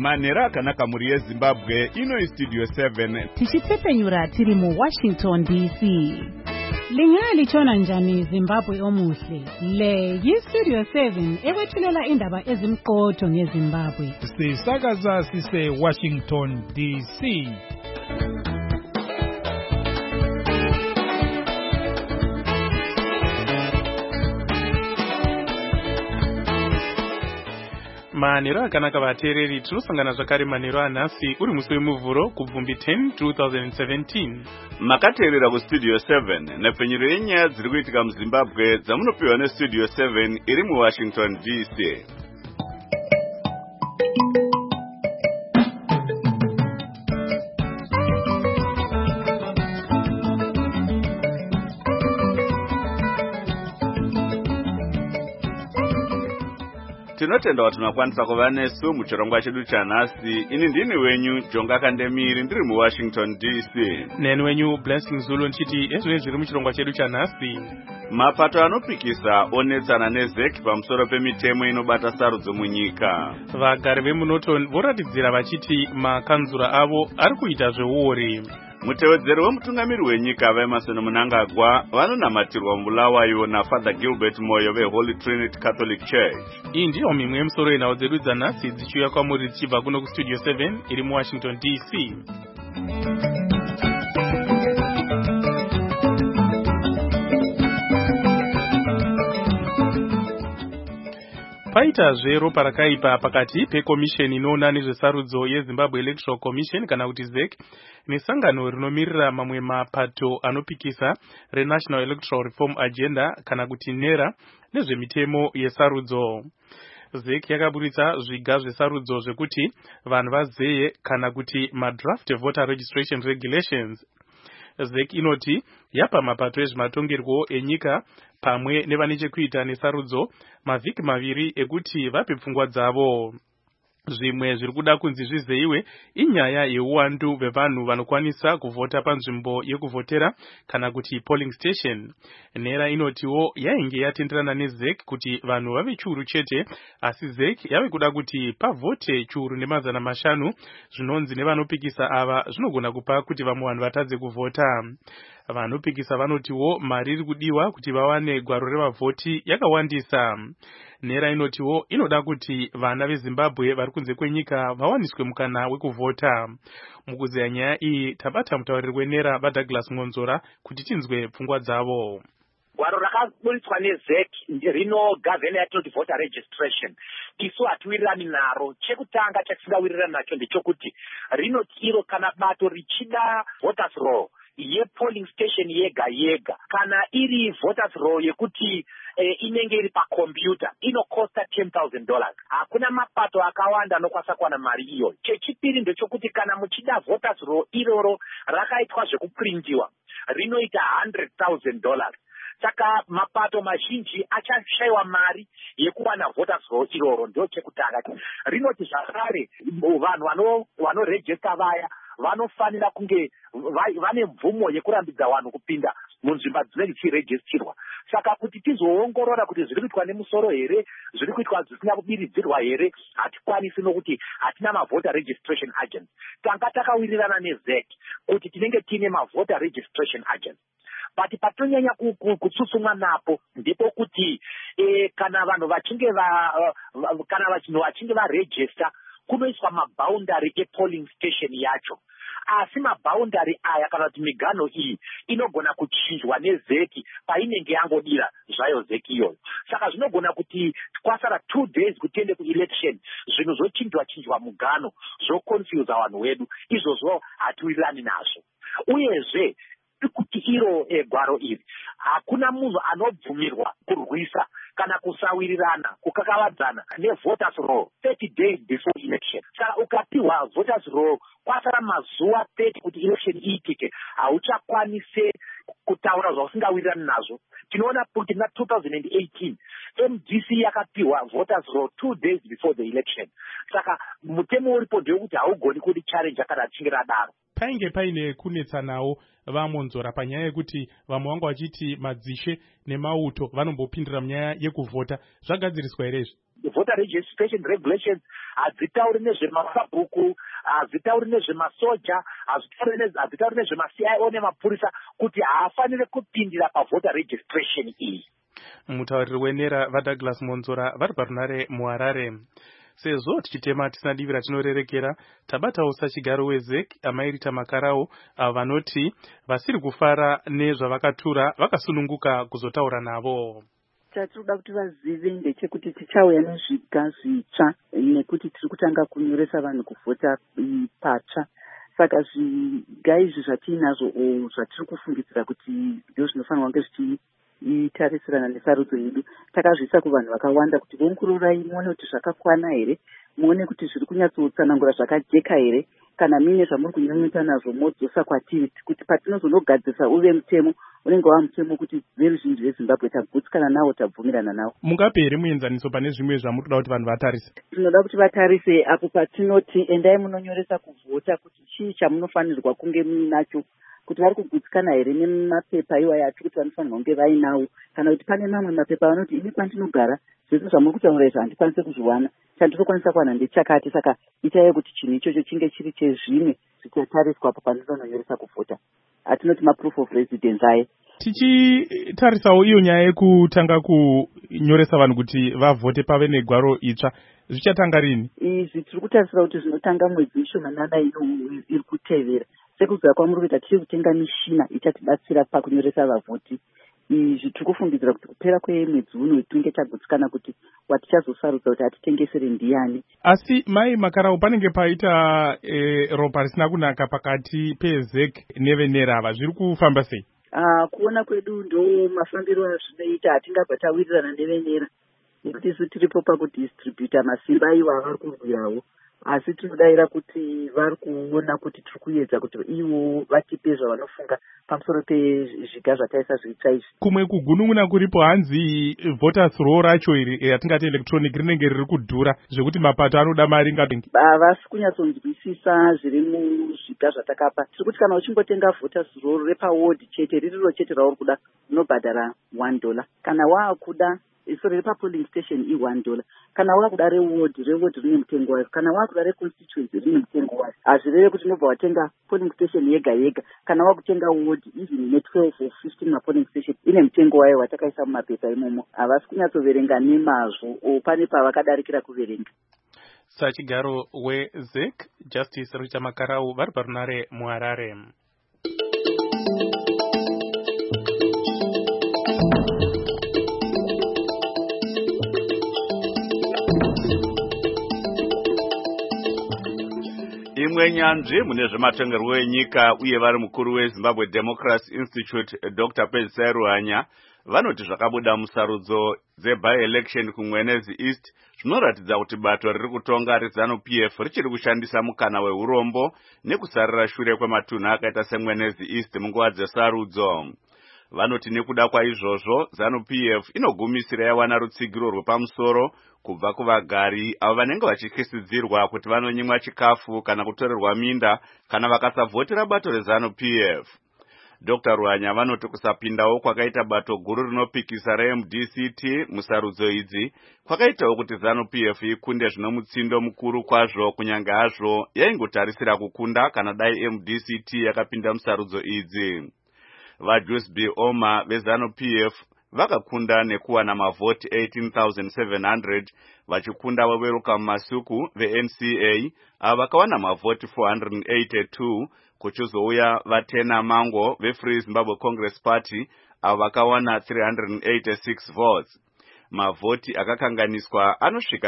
manhero akanaka muri yezimbabwe. Ino Studio 7 tichitsepenyura tiri mu Washington DC. Lingalitshona njani Zimbabwe omuhle? Le yi-Studio 7 ekwethulela indaba ezimqotho ngeZimbabwe. Sisakaza sise Washington DC. Manhero akanaka vateereri, tinosangana zvakare manhero anhasi uri musi wemuvhuro kubvumbi 10 2017. makateerera kuStudio 7 nepfenyuro yenyaya dziri kuitika muZimbabwe dzamunopiwa neStudio 7 iri muWashington DC. Tinotenda kuti munokwanisa kuva nesu muchirongwa chedu chanhasi. Ini ndini wenyu Jonga Kandemiri ndiri muWashington DC. Neni wenyu Blessing Zulu nchiti ezvine zviri muchirongwa chedu chanhasi. Mapato anopikisa onetsana neZEC pamusoro pemitemo inobata sarudzo munyika. Vagari vemuNorton voratidzira vachiti makanzura avo ari kuita zveuori. Mutevedzeri wemutungamiri wenyika vaEmerson Mnangagwa vanonamatirwa muBulawayo naFather Gilbert Moyo veHoly Trinity Catholic Church. Iyi ndiyo mimwe yemusoro yenhau dzedu dzanhasi dzichiuya kwamuri dzichibva kuno kuStudio 7 iri muWashington DC. Paitazve ropa rakaipa pakati pekomisheni inoona nezvesarudzo yeZimbabwe Electoral Commission kana kuti ZEC nesangano rinomirira mamwe mapato anopikisa reNational Electoral Reform Agenda kana kuti NERA nezvemitemo yesarudzo. ZEC yakaburitsa zviga zvesarudzo zvekuti vanhu vazeye kana kuti madraft voter registration regulations. ZEC inoti yapa mapato ezvematongerwo enyika pamwe nevane chekuita nesarudzo mavhiki maviri ekuti vape pfungwa dzavo. Zvimwe zviri kuda kunzi zvizeyiwe inyaya yeuwandu hwevanhu vanokwanisa kuvhota panzvimbo yekuvhotera kana kuti polling station. NERA inotiwo yainge yatenderana neZEC kuti vanhu vave chiuru chete, asi ZEC yave kuda kuti pavhote chiuru nemazana mashanu. Zvinonzi nevanopikisa ava zvinogona kupa kuti vamwe vanhu vatadze kuvhota. Vanopikisa vanotiwo mari iri kudiwa kuti vawane gwaro revavhoti yakawandisa. NERA inotiwo inoda kuti vana veZimbabwe vari kunze kwenyika vawaniswe mukana wekuvhota. Mukuzeya nyaya iyi tabata mutauriri weNERA vaDouglas Ngonzora kuti tinzwe pfungwa dzavo. Gwaro rakaburitswa neZEC rinogavhena yatinoti voter registration. Isu hatiwirirani naro. Chekutanga chatisingawirirani nacho ndechokuti rinoti iro kana bato richida voters roll ye-polling station yega yega kana iri voters roll yekuti inenge iri pakombiyuta inokosta $10,000. Hakuna mapato akawanda anokwanisa kuwana mari iyo. Chechipiri ndechokuti kana muchida voters roll iroro rakaitwa zvekuprintiwa rinoita $100,000. Saka mapato mazhinji achashaiwa mari yekuwana voters roll iroro. Ndio chekutanga. Rinoti zvakare vanhu vanorejista vaya vanofanira kunge vane mvumo yekurambidza vanhu kupinda munzvimbo dzinenge dzichirejistirwa. Saka kuti tizoongorora kuti zviri kuitwa nemusoro here, zviri kuitwa zvisina kubiridzirwa here, hatikwanisi nokuti hatina mavoter registration agents. Tanga takawirirana neZEC kuti tinenge tine mavoter registration agents. But patonyanya kutsutsumwa napo ndipo kuti kana vanhu vachinge varegister kunoiswa maboundary epolling station yacho. Asi maboundary aya kana kuti migano iyi inogona kuchinjwa neZEC painenge yangodira zvayo ZEC iyoyo. Saka zvinogona kuti kwasara 2 days kutiende kuelection zvinhu zvochinjwa mugano zvoconfuse vanhu vedu. Izvozvo hatiwirirani nazvo. Uyezve kuti iro gwaro iri hakuna munhu anobvumirwa kurwisa kana kusawirirana kukakavadzana nevoters roll 30 days before election. Saka ukapiwa voters roll kwasara mazuva 30 kuti election iitike hauchakwanise kutaura zvausingawirirani nazvo. Tinoona kuti na 2018 MDC yakapiwa voters roll 2 days before the election. Saka mutemo uripo ndewekuti haugoni kuti challenge kana chinge radaro. Painge paine kunetsanawo vaMonzora panyaya yekuti vamwe vanga vachiti madzishe nemauto vanombopindira munyaya yekuvhota. Zvagadziriswa here izvi? voter registration regulations hadzitauri nezvemakabhuku, hadzitauri nezvemasoja, hadzitauri nezvemaCIO nemapurisa kuti haafaniri kupindira pavoter registration iyi. Mutauriri wenera vaDouglas Monzora vari parunare muHarare. Sezvo tichitema tisina divi ratinorerekera, tabatawo sachigaro weZEC amairita Makarau avo vanoti vasiri kufara nezvavakatura vakasununguka kuzotaura navo. Chatinoda kuti vazive ndechekuti tichauya nezviga zvitsva nekuti tiri kutanga kunyoresa vanhu kuvhota patsva. Saka zviga izvi zvatiinazvo zvatiri kufungidzira kuti ndizvo zvinofanirwa kunge zvichitarisirana nesarudzo yedu, takazviisa kuvanhu vakawanda kuti voongororai muone kuti zvakakwana here, muone kuti zviri kunyatsotsanangura zvakajeka here, kana mine zvamuri kunyanyuta nazvo modzosa kwatiri, kuti patinozonogadzisa uve mutemo unenge wava mutemo kuti veruzhinji veZimbabwe tagutsikana nawo, tabvumirana nawo. Mungapere muenzaniso pane zvimwe zvamuri kuda kuti vanhu vatarise? Tinoda kuti vatarise apo patinoti endai munonyoresa kuvhota kuti chii chamunofanirwa kunge muinacho, kuti vari kugutsikana here nemapepa iwayo ati kuti vanofanirwa kunge vainawo, kana kuti pane mamwe mapepa vanoti ini kwandinogara zvese zvamuri kutaura izvo handikwanisi kuzviwana, chandinokwanisa kuwana ndechakati. Saka itai kuti chinhu ichocho chinge chiri chezvimwe zvichatariswa apo pandinonyoresa kuvhota, atinoti maproof of residence aye. Tichitarisawo iyo nyaya yekutanga kunyoresa vanhu kuti vavhote pave negwaro itsva, zvichatanga rini? Izvi tiri kutarisira kuti zvinotanga mwedzi mishomanana iri kutevera. Sekuziva kwamuri kuita tiri kutenga mishina ichatibatsira pakunyoresa vavhoti. Izvi tiri kufungidzira kuti kupera kwemwedzi uno tinge tagutsikana kuti watichazosarudza kuti atitengesere ndiani. Asi mai Makarau, panenge paita ropa risina kunaka pakati peZEC nevenera ava, zviri kufamba sei? Kuona kwedu ndo mafambiro azvinoita, hatingabva tawirirana nevenera nekuti isu tiripo pakudistributa masimba iwo avari kurwirawo, asi tinodavira kuti vari kuona kuti tiri kuedza kuti ivo vatipe zvavanofunga pamusoro pezviga zvataisa zvitsva izvi. Kumwe kugunun'una kuripo hanzi voters roll racho iri ratingati electronic rinenge riri kudhura zvekuti mapato anoda mari ngatengi. Havasi kunyatsonzwisisa zviri muzviga zvatakapa. Tiri kuti kana uchingotenga voters roll repaward chete, ririro chete rauri kuda, unobhadhara $1. Kana waakuda riri papolling station $1. Kana wakuda reward rine mutengo wayo. Kana wakuda reconstituency rine mutengo wayo. Hazvireve kuti unobva watenga polling station yega yega. Kana wakutenga ward even ne12 or 15 mapolling station ine mutengo wayo watakaisa mumapepa imomo. Havasi kunyatsoverenga nemazvo, pane pavakadarikira kuverenga. Sachigaro weZEC Justice Richard Makarau vari parunare muHarare. Imwe nyanzvi mune zvematongerwo enyika uye vari mukuru weZimbabwe Democracy Institute Dr. Pedzisai Ruhanya vanoti zvakabuda musarudzo dze-by-election kuMwenezi East zvinoratidza kuti bato riri kutonga reZANU-PF richiri kushandisa mukana weurombo nekusarira shure kwematunhu akaita seMwenezi East munguva dzesarudzo. Vanoti nekuda kwaizvozvo ZANU-PF inogumisira yawana rutsigiro rwepamusoro kubva kuvagari avo vanenge vachikhisidzirwa kuti vanonyimwa chikafu kana kutorerwa minda kana vakasavhotera bato reZANU-PF. Dr. Ruhanya vanoti kusapindawo kwakaita bato guru rinopikisa reMDCT musarudzo idzi kwakaitawo kuti ZANU-PF ikunde zvino mutsindo mukuru kwazvo, kunyange hazvo yaingotarisira kukunda kana dai MDCT yakapinda musarudzo idzi. VaJuice B. Oma veZANU-PF vakakunda nekuwana mavhoti 18,700 vachikunda weWelcome Masuku veNCA ava vakawana mavhoti 482 kuchizouya vaTena Mango veFree Zimbabwe Congress Party ava vakawana 386 votes. Mavhoti akakanganiswa anosvika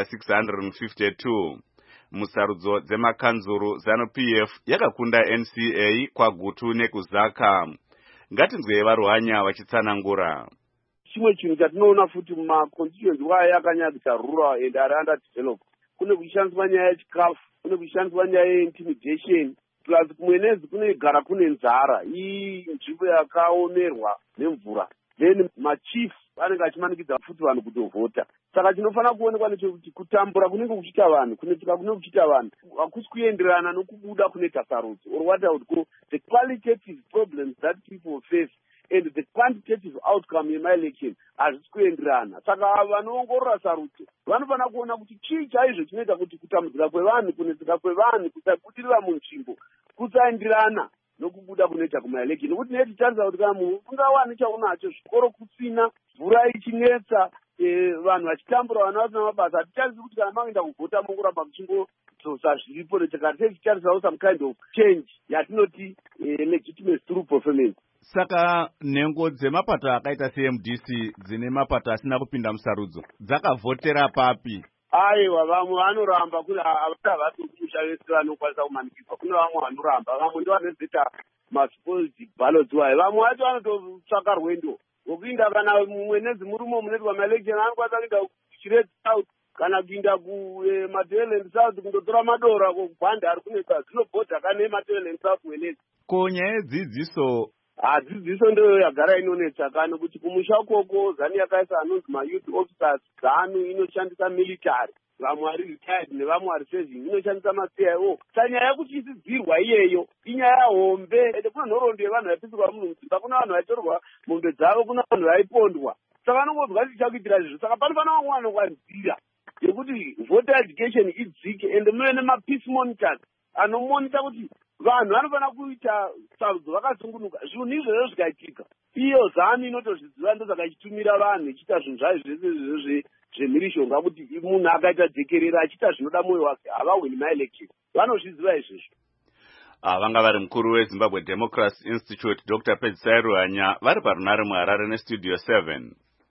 652. Musarudzo dzemakanzuru ZANU-PF yakakunda NCA kwaGutu nekuzaka. Ngatinzwe vaRuhanya vachitsanangura. Chimwe chinhu chatinoona futi mumaconstituency waya yakanyadzisa rural and ari underdeveloped, kune kuchishandiswa nyaya yechikafu, kune kuchishandiswa nyaya yeintimidation, plus kuMwenezi kunogara kune nzara, iyi nzvimbo yakaomerwa nemvura, then machief anenge achimanikidza futi vanhu kutovhota. Saka chinofanira kuonekwa nechekuti kutambura kunenge kuchiita vanhu, kunetika kunenge kuchiita vanhu hakusi kuenderana nokubuda kunoita sarudzo, or what I would call the qualitative problems that people face and the quantitative outcome yemaelection hazvisi kuenderana. Saka vanoongorora sarudzo vanofanira kuona kuti chii chaizvo chinoita kuti kutambudzika kwevanhu, kunetseka kwevanhu, kusabudirira munzvimbo kusaenderana nokubuda kunoita kumaelection. Nokuti neti tarisa kuti kana munhu ungawani chaunacho zvikoro kusina, mvura ichinetsa, vanhu vachitambura vana vasina mabasa, hatitarisi kuti kana maenda kuvhota mongoramba muchingodzosa zviripo. Tichitarisawo some kind of change yatinoti legitimacy through performance. Saka nhengo dzemapato akaita seMDC dzine mapato asina kupinda musarudzo dzakavhotera papi? Aiwa, vamwe vanoramba kuti havasi kumusha vese vanokwanisa kumanikizwa. Kune vamwe vanoramba, vamwe ndo vanozoita maspoiled ballots wayo. Vamwe vacho vanototsvaka rwendo rwokuinda, kana mumwenezi murimo muneti wamaelection anokwanisa kuinda kuChireti South kana kuinda kuMatabeleland South kundotora madora kubhanda ari kunetsa dzinobhodha kane Matabeleland South mwenezi. Ko nyaya yedzidziso dzidziso ndiyo yagara inonetsa, kana kuti kumusha ukoko ZANU yakaisa anonzi mayouth officers. ZANU inoshandisa military, vamwe vari retired nevamwe vari serving, inoshandisa maCIO. Sanyaya yekuti isidzirwa iyeyo inyaya hombe. Ende kuna nhoroondo yevanhu vaipisirwa munhu mudzimba, kuna vanhu vaitorwa mombe dzavo, kuna vanhu vaipondwa. Saka vanongodzwa kuti chakuitira izvo. Saka panofana vamwe vanokwanzira yekuti voter education idzike, ende muve nemapeace monitors anomonita kuti vanhu vanofanira kuita sarudzo vakasungunuka. Zvinhu izvozvo zvikaitika, iyo ZANU inotozviziva, ndosaka ichitumira vanhu ichiita zvinhu zvayo zvese zvemhirishonga, kuti munhu akaita dzekerera achiita zvinoda mwoyo wake havahwini maelection. Vanozviziva izvozvo. Vanga vari mukuru weZimbabwe Democracy Institute Dr. Pedzisai Ruhanya vari parunare muHarare neStudio 7.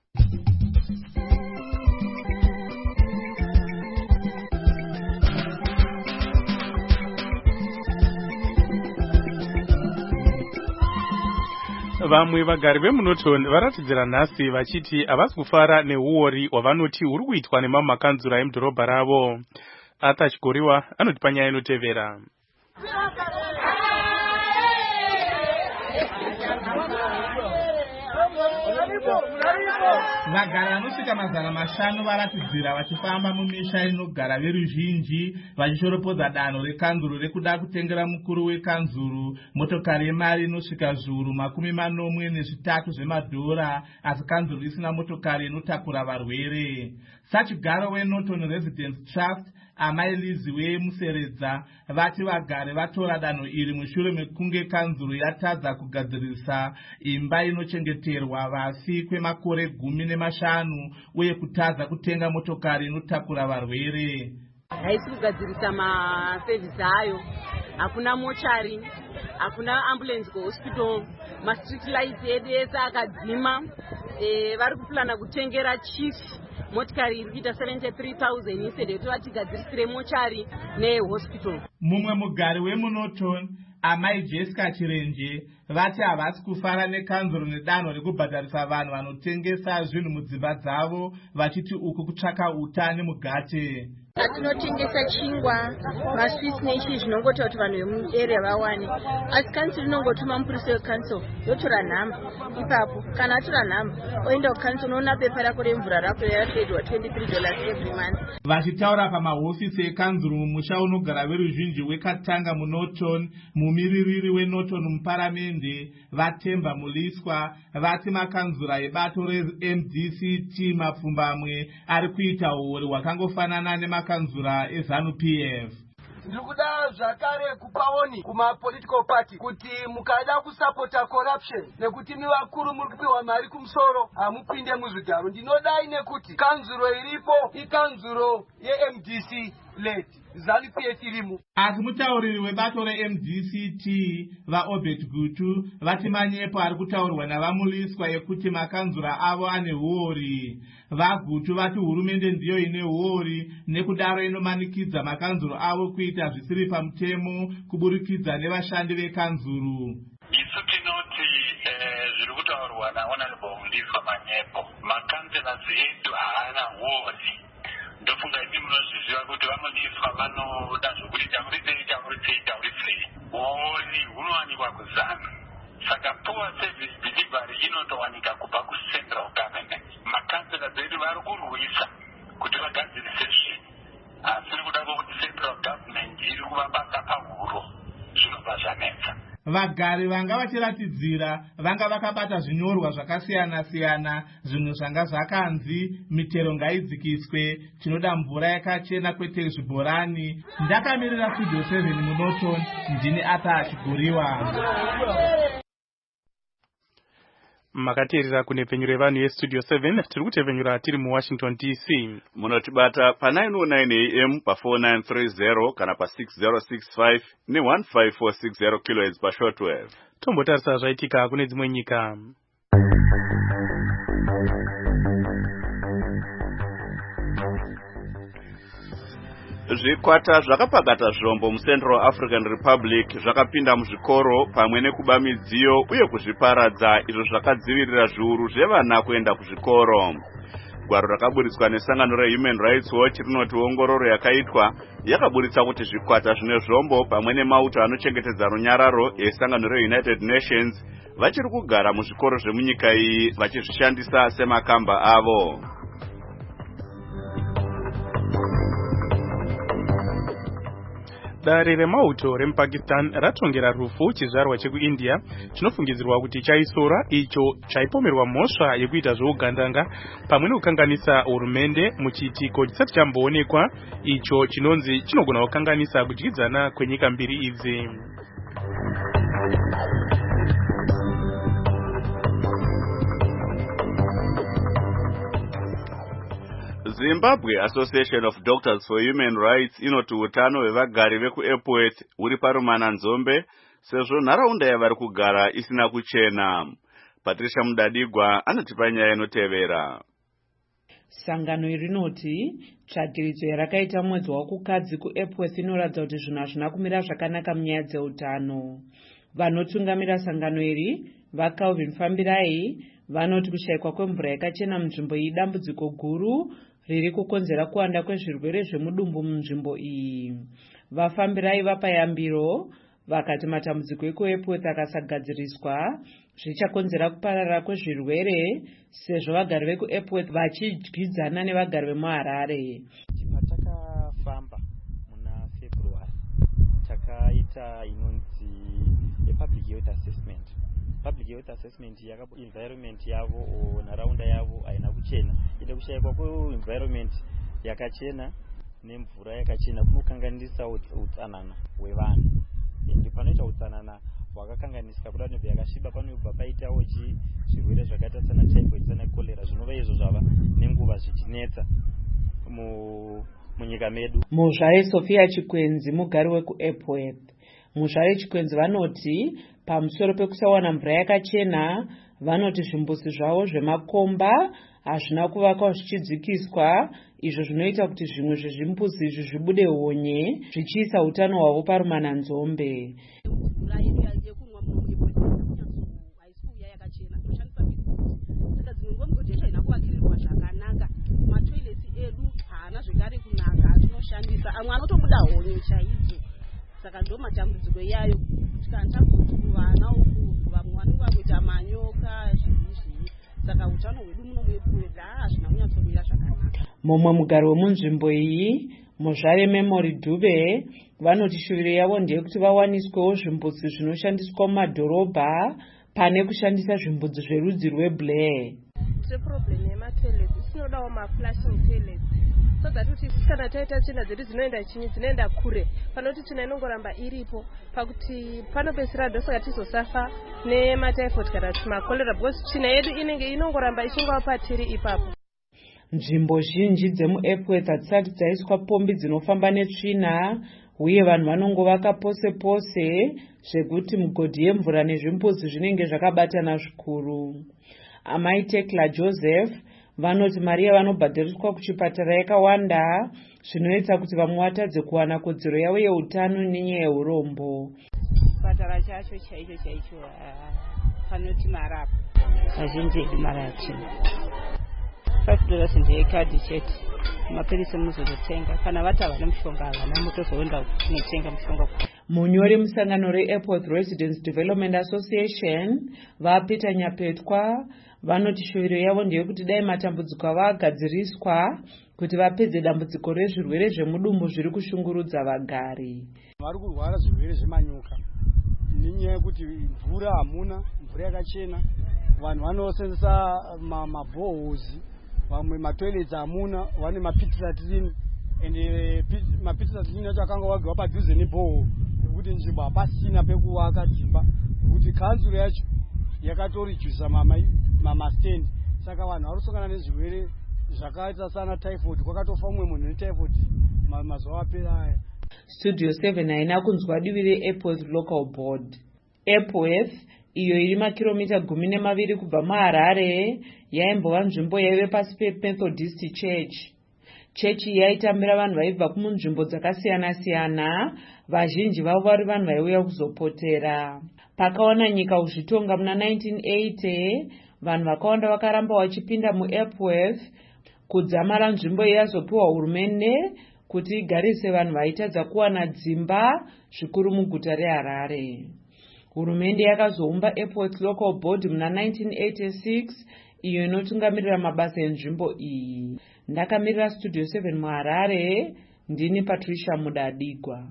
Vamwe vagari vemuNorton varatidzira nhasi vachiti havasi kufara neuori hwavanoti huri kuitwa nemamakanzura emudhorobha ravo. Arthur Chigoriwa anotipa nyaya inotevera. Vagari vanosvika mazana mashanu varatidzira vachifamba mumisha inogara veruzhinji vachishoropodza danho rekanzuru rekuda kutengera mukuru wekanzuru motokari yemari inosvika zviuru 43 zvemadhora, asi kanzuru isina motokari inotakura varwere. Sachigaro weNorton Residence Trust Amai Lizi weMuseredza vati vagari vatora danho iri mushure mekunge kanzuru yatadza kugadzirisa imba inochengeterwa vasi kwemakore 15 uye kutadza kutenga motokari inotakura varwere. Haisi kugadzirisa masevhisi ayo, hakuna mochari, hakuna ambulance kuhospital, street lights edu ese akadzima. Vari kuplana kutengera chief motikari iri kuita 73,000 instead yekuti vatigadzirisire mochari nehospital. Mumwe mugari wemuNorton Amai Jessica Chirenje vati havasi kufara nekanzuro nedanho rekubhadharisa vanhu vanotengesa zvinhu mudzimba dzavo, vachiti uku kutsvaka utani mugate. Tinotengesa chingwa, maswits nechi zvinongota kuti vanhu vemuarea vawane. Asi kansuru inongotuma mupurisi wekansuru yotora nhamba. Ipapo kana atora nhamba oenda kukansuru unoona pepa rako remvura rako yarapedwa $23 every month. Vachitaura pamahofisi ekanzuru mumusha unogara veruzhinji wekatanga muNorton, mumiririri weNorton muparamende Vatemba Muliswa vati makanzura ebato reMDCT mapfumbamwe ari kuita uori hwakangofanana nemakanzura eZANU PF. Ndikuda zvakare kupaoni kuma political party kuti mukada kusapota corruption nekuti mi vakuru muri kupiwa mari kumusoro hamupinde muzvigaro. Ndinodai nekuti kanzuro iripo ikanzuro yeMDC led ZANU PF irimu. Asi mutauriri webato reMDCT vaObert Gutu vati manyepo ari kutaurwa navamuliswa ekuti makanzura avo ane huori. VaGutu vati hurumende ndiyo ine huori nekudaro inomanikidza makanzuro avo kuita zvisiri pamutemo kuburikidza nevashandi vekanzuru. Isu tinoti zviri kutaurwa naHonorable Muliswa manyepo, makanzura edu haana huori. Ndofunga imi munozviziva kuti vamuliswa vanoda zvokuti tauritsei huori hunowanikwa kuZANU. Saka poor service delivery inotowanika kubva kucentral government. Makanzura edu vari kurwisa kuti vagadzirise zvinhu, asi nekuda kwokuti central government iri kuvabata pahuro zvinobva zvanetsa. vagari vanga vachiratidzira vanga vakabata zvinyorwa zvakasiyana-siyana, zvinhu zvanga zvakanzi mitero ngaidzikiswe, tinoda mvura yakachena kwete zvibhorani. Ndakamirira Studio 7 muNorton, ndini Arthur Chiguriwa. Makateerera kunepfenyuro yevanhu yestudio 7 tiri kutepfenyura tiri muWashington DC. Munotibata pa 909 AM pa 4930 kana pa 6065 ne15460 kHz pa shortwave. Tombotarisa zvaitika kune dzimwe nyika. Zvikwata zvakapakata zvombo muCentral African Republic zvakapinda muzvikoro pamwe nekuba midziyo uye kuzviparadza, izvo zvakadzivirira zviuru zvevana kuenda kuzvikoro. Gwaro rakaburitswa nesangano reHuman Rights Watch rinoti ongororo yakaitwa yakaburitsa kuti zvikwata zvine zvombo pamwe nemauto anochengetedza runyararo esangano reUnited Nations vachiri kugara muzvikoro zvemunyika iyi vachizvishandisa semakamba avo. Dare remauto remuPakistan ratongera rufu chizvarwa chekuIndia chinofungidzirwa kuti chaisora icho chaipomerwa mhosva yekuita zvougandanga pamwe nekukanganisa hurumende muchiitiko chisati chamboonekwa icho chinonzi chinogona kukanganisa kudyidzana kwenyika mbiri idzi. Zimbabwe Association of Doctors for Human Rights inoti utano hwevagari vekuEpworth huri parumana nzombe sezvo nharaunda yavari kugara isina kuchena. Patricia Mudadigwa anotipa nyaya inotevera. Sangano rinoti tsvagidzo yarakaita mwedzi wakukadzi kuEpworth inoratidza kuti zvinhu hazvina kumira zvakanaka munyaya dzeutano. Vanotungamira sangano iri vaCalvin Fambirai vanoti kushayikwa kwemvura yakachena munzvimbo iyi dambudziko guru riri kukonzera kuwanda kwezvirwere zvemudumbu munzvimbo iyi. Vafambirai vapa yambiro vakati matambudziko ekuEpworth akasagadziriswa zvichakonzera kuparara kwezvirwere sezvo vagari vekuEpworth vachidyidzana nevagari vemuHarare. Patakafamba muna February takaita inonzi public health assessment. Public health assessment environment yavo nharaunda yavo haina kuchena. Inde kushayikwa kweenvironment yakachena nemvura yakachena kunokanganisa utsanana hwevanhu. Ende panoita utsanana hwakakanganisika kuda nebva yakasviba panobva paitawo zvirwere zvakaita sana typhoid sana cholera zvinova izvo zvava nenguva zvichinetsa munyika medu. Muzvare Sophia Chikwenzi mugari wekuEpworth. Muzvare Chikwenzi vanoti pamusoro pekusawana mvura yakachena vanoti zvimbuzi zvavo zvemakomba hazvina kuvakwa zvichidzikiswa, izvo zvinoita kuti zvimwe zvezvimbuzi izvi zvibude honye zvichiisa utano hwavo parumana nzombe. Amwe anotobuda honye chaidzo, saka ndo matambudziko yayo tikantakuti kuvana uku vamwe vanenge vakuita manyoka zvizvi, saka utano hwedu muno muEpworth hazvina kunyatsomira zvakanaka. Mumwe mugari wemunzvimbo iyi Muzvare Memory Dube vanoti shuviro yavo ndeyekuti vawaniswewo zvimbuzi zvinoshandiswa mumadhorobha pane kushandisa zvimbuzi zverudzi rweBlair. Problem yematoilets sinodawo maflashing toilets so that kuti kana taita tsvina dzedu dzinoenda kure panoti tsvina inongoramba iripo pakuti panopedzisira ndosaka tizosafa nematyphoid kana kuti makolera because tsvina yedu inongoramba ichingova patiri ipapo. Nzvimbo zhinji dzemuEpworth hadzisati dzaiswa pombi dzinofamba netsvina uye vanhu vanongovaka pose pose zvekuti migodhi yemvura nezvimbuzi zvinenge zvakabatana zvikuru. Amai Tekla Joseph vanoti mari yavanobhadhariswa kuchipatara yakawanda zvinoita kuti vamwe vatadze kuwana kodzero yavo yeutano nenyaya yeurombo. Chipatara chacho chaicho panoti marapa azhinji edu marachi $5 ndeyekadhi chete. Mapirisi muzotenga kana vatava nemushonga havana mutozoenda kunotenga mushonga. Munyori musangano reEpworth Residents Development Association vaPeter Nyapetwa vanoti shuviro yavo ndeyekuti dai matambudziko ava agadziriswa kuti vapedze dambudziko rezvirwere zvemudumbu zviri kushungurudza vagari. Vari kurwara zvirwere zvemanyoka nenyaya yekuti mvura hamuna, mvura yakachena. Vanhu vanosenzesa mabhohozi, vamwe matoilets hamuna, vane mapit latrine, ende mapit latrine acho akanga wagwa padhuze nebhoho nekuti nzvimbo hapasina pekuvaka dzimba, nekuti kanzuro yacho yakatoredusa mamastand. Saka vanhu varosangana nezvirwere zvakaita sana typhoid, kwakatofa mumwe munhu netyphoid mazuva apera aya. Studio 7 haina kunzwa divi reEpworth Local Board. Epworth, iyo iri makiromita 12 kubva muHarare, yaimbova nzvimbo yaive pasi peMethodist Church. Chechi yaitambira vanhu vaibva kumunzvimbo dzakasiyana-siyana, vazhinji vavo vari vanhu vaiuya kuzopotera. Pakaona nyika kuzvitonga muna 1980, vanhu vakawanda vakaramba vachipinda muEpworth kudzamara nzvimbo yazopiwa hurumende kuti igarise vanhu vaitadza kuwana dzimba zvikuru muguta reHarare. Hurumende yakazoumba Epworth Local Board muna 1986, iyo inotungamirira mabasa enzvimbo iyi. Ndakamirira Studio 7 muHarare, ndini Patricia Mudadigwa.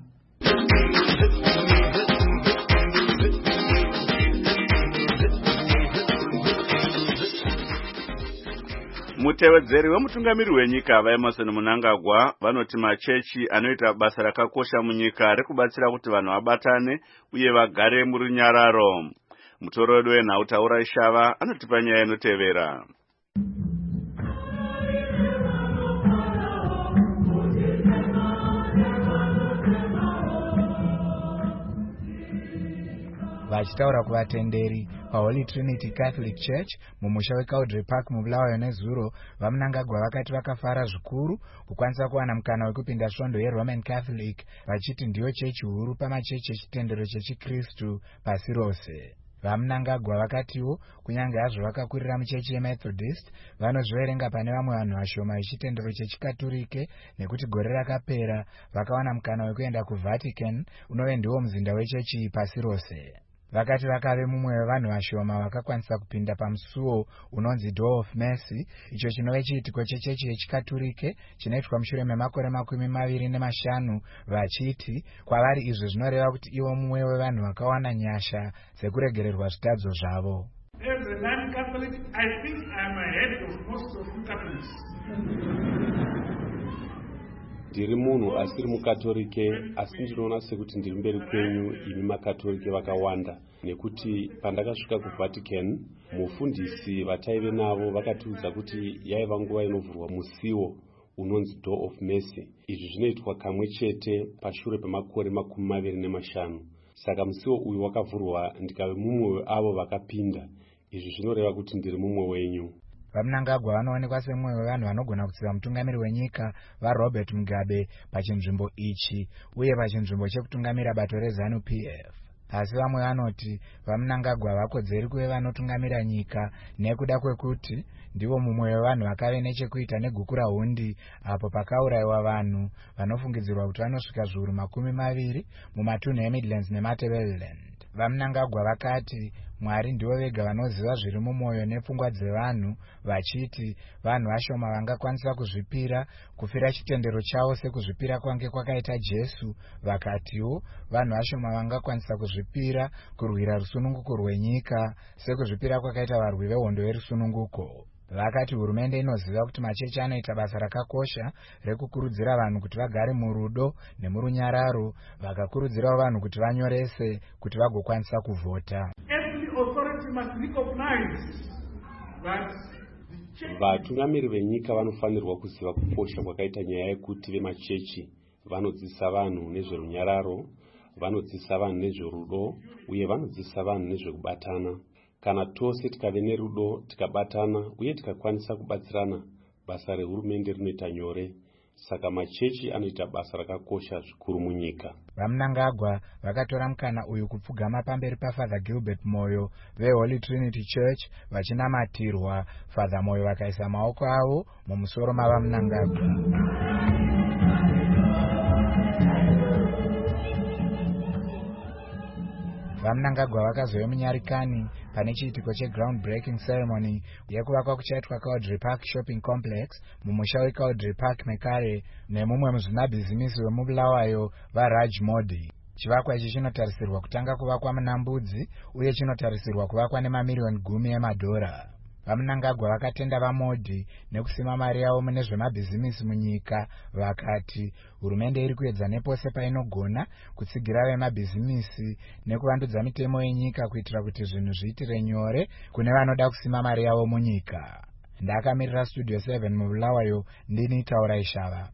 Mutevedzeri wemutungamiri wenyika vaEmerson Mnangagwa vanoti machechi anoita basa rakakosha munyika rekubatsira kuti vanhu vabatane uye vagare murunyararo. Mutoredo wenhau Taura Ishava anotipa nyaya inotevera. Vachitaura kuvatenderi paHoly Trinity Catholic Church mumusha weCaudrey Park muBulawayo neZuro, vaMnangagwa vakati vakafara zvikuru kukwanisa kuwana mukana wekupinda svondo yeRoman Catholic, vachiti ndiyo chechi huru pamachechi echitendero chechiKristu pasi rose. VaMnangagwa vakatiwo kunyange hazvo vakakurira muchechi yeMethodist, vanozviverenga pane vamwe vanhu vashoma vechitendero chechikatolike nekuti gore rakapera vakawana mukana wekuenda kuVatican, unove ndiwo muzinda wechechi pasi rose. Vakati vakave mumwe wevanhu vashoma vakakwanisa kupinda pamusuo unonzi Door of Mercy, icho chinove chiitiko chechechi yechikatolike chinoitwa mushure memakore 25, vachiti kwavari izvo zvinoreva kuti ivo mumwe wevanhu vakawana nyasha dzekuregererwa zvitadzo zvavo. As a non-Catholic, I think I'm ahead of most of you Catholics. Ndiri munhu asiri mukatolike, asi ndinoona sekuti ndiri mberi kwenyu imi makatolike vakawanda, nekuti pandakasvika kuVatican, mufundisi vataive navo vakatiudza kuti yaiva nguva inovhurwa musiwo unonzi Door of Mercy. Izvi zvinoitwa kamwe chete pashure pemakore 25. Saka musiwo uyu wakavhurwa ndikave mumwe weavo vakapinda. Izvi zvinoreva kuti ndiri mumwe wenyu. VaMnangagwa vanoonekwa semumwe wevanhu vanogona kutsiva mutungamiri wenyika vaRobert Mugabe pachinzvimbo ichi uye pachinzvimbo chekutungamira bato reZANU-PF. Asi vamwe vanoti vaMnangagwa vakodzeri kuve vanotungamira nyika nekuda kwekuti ndivo mumwe wevanhu vakave nechekuita negukura hundi apo pakaurayiwa vanhu vanofungidzirwa kuti vanosvika zviuru 20 mumatunhu eMidlands neMatabeleland. VaMnangagwa vakati Mwari ndivo vega vanoziva zviri mumwoyo nepfungwa dzevanhu, vachiti vanhu vashoma vangakwanisa kuzvipira kufira chitendero chavo sekuzvipira kwange kwakaita Jesu. Vakatiwo vanhu vashoma vangakwanisa kuzvipira kurwira rusununguko rwenyika sekuzvipira kwakaita varwi vehondo yerusununguko. Vakati hurumende inoziva kuti machechi anoita basa rakakosha rekukurudzira vanhu kuti vagare murudo nemurunyararo, vakakurudzirawo vanhu kuti vanyorese kuti vagokwanisa kuvhota. Vatungamiri venyika vanofanirwa kuziva kukosha kwakaita nyaya yekuti vemachechi vanodzidzisa vanhu nezverunyararo, vanodzidzisa vanhu nezverudo uye vanodzidzisa vanhu nezvekubatana. Kana tose tikave nerudo, tikabatana uye tikakwanisa kubatsirana, basa rehurumende rinoita nyore. Saka machechi anoita basa rakakosha zvikuru munyika. VaMnangagwa vakatora mukana uyu kupfugama pamberi paFather Gilbert Moyo veHoly Trinity Church vachinamatirwa. Father Moyo vakaisa maoko avo mumusoro mavaMnangagwa. VaMnangagwa vakazouya munyarikani pane chiitiko cheground breaking ceremony yekuvakwa kuchaitwa Caudrey Park Shopping Complex mumusha weCaudrey Park Mekare nemumwe muzvinabhizimisi wemuBulawayo vaRaj Modi. Chivakwa ichi chinotarisirwa kutanga kuvakwa muna Mbudzi uye chinotarisirwa kuvakwa nemamiliyoni 10 emadhora. Vamunangagwa vakatenda vaModhi nekusima mari yavo mune zvemabhizimisi munyika, vakati hurumende iri kuedza nepose painogona kutsigira vemabhizimisi nekuvandudza mitemo yenyika kuitira kuti zvinhu zviitire nyore kune vanoda kusima mari yavo munyika. Ndakamirira Studio 7 muBulawayo, ndini Taura Ishava.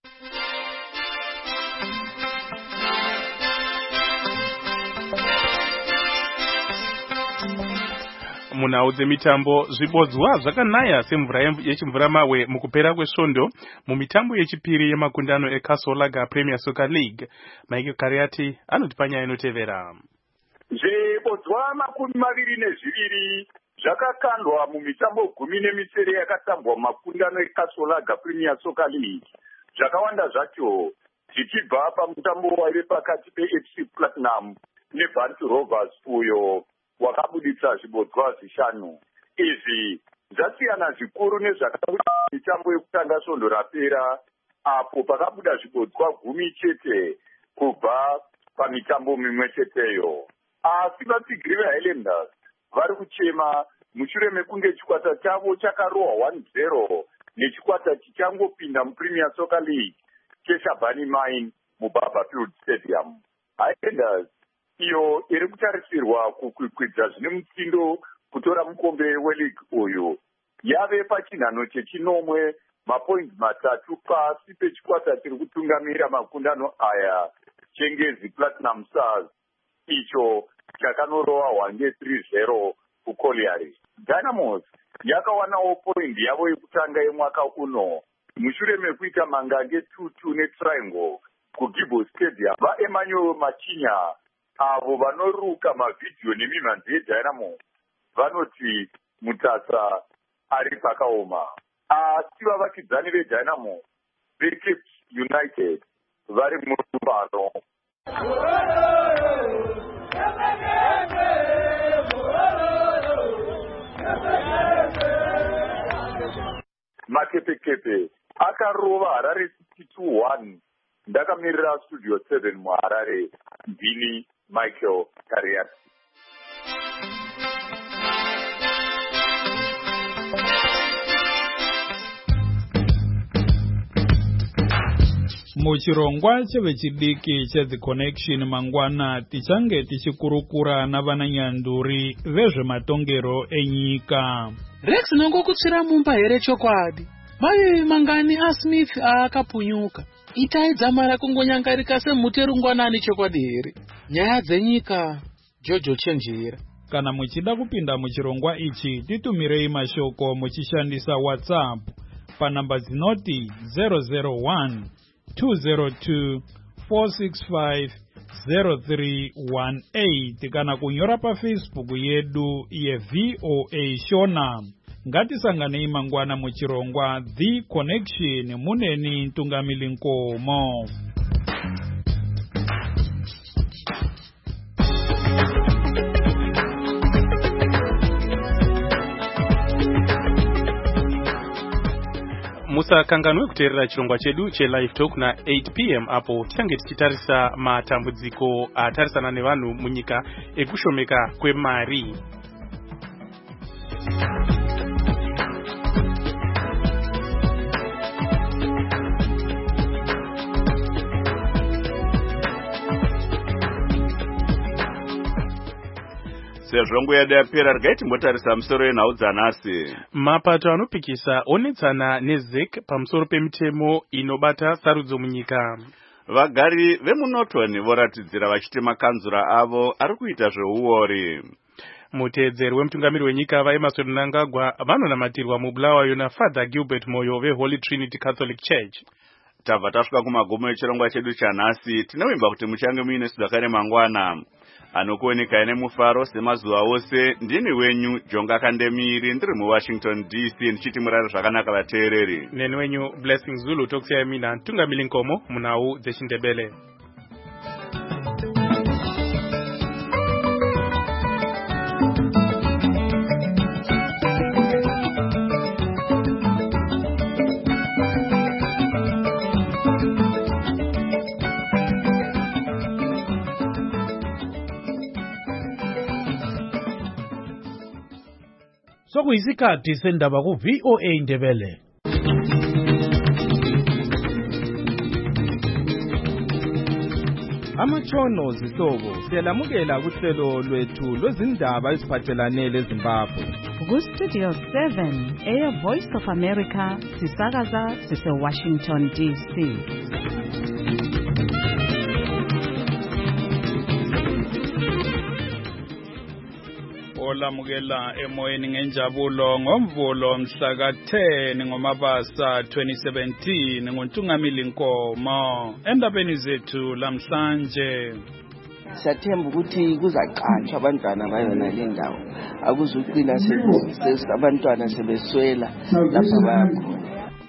Munhau dzemitambo, zvibodzwa zvakanaya semvura yechimvura mawe mukupera kwesvondo mumitambo yechipiri yemakundano eKasolaga Premier Soccer League. Michael Kariati anoti panyaya inotevera. Zvibodzwa 22 zvakakandwa mumitambo 17 yakatambwa mumakundano eKasolaga Premier Soccer League. Zvakawanda zvacho zvichibva pamutambo waive pakati peFC Platinum neBantu Rovers uyo wakabuditsa zvibodzwa 5. Izvi zvasiyana zvikuru nezvakabuda mitambo yekutanga svondo rapera apo pakabuda zvibodzwa 10 chete kubva pamitambo mimwe cheteyo. Asi vatsigiri veHighlanders vari kuchema mushure mekunge chikwata chavo chakarohwa 1-0 nechikwata chichangopinda muPremier Soccer League cheShabani Mine muBarberfield Stadium. Highlanders iyo iri kutarisirwa kukwikwidza zvine mutsindo kutora mukombe weleague uyu yave pachinhano chechinomwe mapoints 3 pasi pechikwata chiri kutungamira makundano aya Chengezi Platinum Stars icho chakanorova 3-0 kuColliery. Dynamos yakawanawo point yavo yekutanga yemwaka uno mushure mekuita mangange 2-2 neTriangle kuGibo Stadium. VaEmmanuel Machinya avo vanoruka mavhidhiyo nemimhanzi yeDynamo vanoti Mutasa ari pakaoma. Asi vavakidzani veDynamo veCape United vari murumbano. Makepekepe akarova Harare 62-1. Ndakamirira Studio 7 muHarare, ndini Michael Kariati. Muchirongwa chevechidiki cheThe Connection mangwana tichange tichikurukura navananyanduri vezvematongero enyika. Rex nongokutsira mumba here chokwadi. Mai mangani aSmith akapunyuka. Itai dzamara kungonyangarika semuterungwanani chokwadi here. Nyaya dzenyika Jojo Chenjera. Kana muchida kupinda muchirongwa ichi titumirei mashoko muchishandisa WhatsApp panamba zinoti 001-202-465-0318 kana kunyora paFacebook yedu yeVOA Shona. Ngatisanganei mangwana muchirongwa The Connection muneni Ntungamili Nkomo. Musakanganwe kuteerera chirongwa chedu cheLive Talk na 8 p.m. apo tichange tichitarisa matambudziko atarisana nevanhu munyika ekushomeka kwemari. Sezvo nguva yedu yapera, regai timbotarisa musoro yenhau dzanhasi. Mapato anopikisa onetsana neZEC pamusoro pemitemo inobata sarudzo munyika. Vagari vemuNorton voratidzira vachiti makanzura avo ari kuita zveuori. Muteedzeri wemutungamiri wenyika vaEmmerson Mnangagwa vanonamatirwa muBulawayo naFather Gilbert Moyo veHoly Trinity Catholic Church. Tabva tasvika kumagumo echirongwa chedu chanhasi. Tinovimba kuti muchange muine sudakare mangwana. Anokuoneka nemufaro semazuva ose. Ndini wenyu Jonga Kandemiri, ndiri muWashington DC, ndichiti murare zvakanaka vateereri. Neni wenyu Blessing Zulu tokusiyai mina Ntungamili Nkomo munhau dzeChindebele. sekuyisikhathi sendaba ku-VOA Indebele. Amatshono zihlobo siyalamukela kuhlelo lwethu lwezindaba eziphathelane leZimbabwe. Ku-Studio 7 Air Voice of America sisakaza sise-Washington DC. Olamukela emoyeni ngenjabulo ngomvulo mhla ka-10 ngoMabasa 2017 nguNtungamili Nkomo. Endabeni zethu lamhlanje siyathemba ukuthi kuzaqanjwa abantwana bayona le ndawo, akuzuqina abantwana sebeswela lapha bayakhona.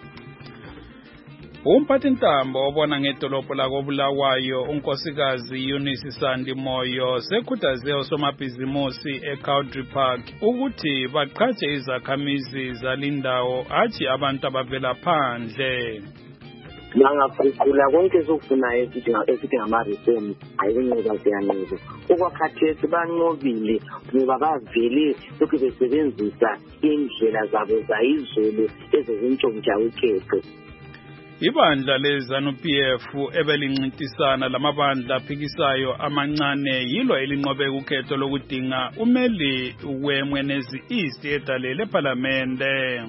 Umphathintambo obona ngedolobho lakoBulawayo unkosikazi Eunice Sandi Moyo sekhuthaze osomabhizimusi eCowdry Park ukuthi baqhatshe izakhamizi zalindawo athi abantu abavela phandle. Bangaguqula konke sokufunayo esithi ngama-reforms ayinqoba siyanqoba. Okwakhathesi banqobile ngoba bavele lokhu besebenzisa indlela zabo zayizolo ezezintshontsha ukhetho. Ibandla leZANU-PF ebelincintisana lamabandla aphikisayo amancane yilo elinqobe ukhetho lokudinga umeli weMwenezi East edalele eParliamente.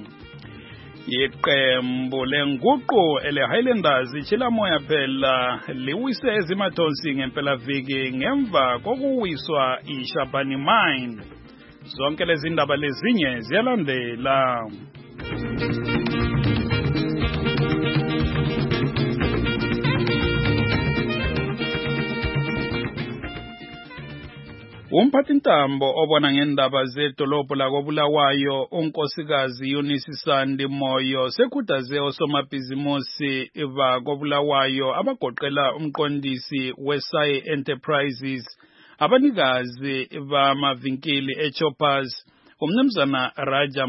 Iqembu lenguqu ele-Highlanders iChilamoya phela liwise ezimathonsi ngempelaviki ngemva kokuwiswa iShabani Mine. Zonke lezi ndaba lezinye ziyalandela. Umphathintambo obona ngendaba zedolobho lakoBulawayo unkosikazi Eunice Sandi Moyo sekhuthaze osomabhizimusi bakoBulawayo abagoqela umqondisi weSai Enterprises, abanikazi bamavinkili eChoppers, umnumzana Raja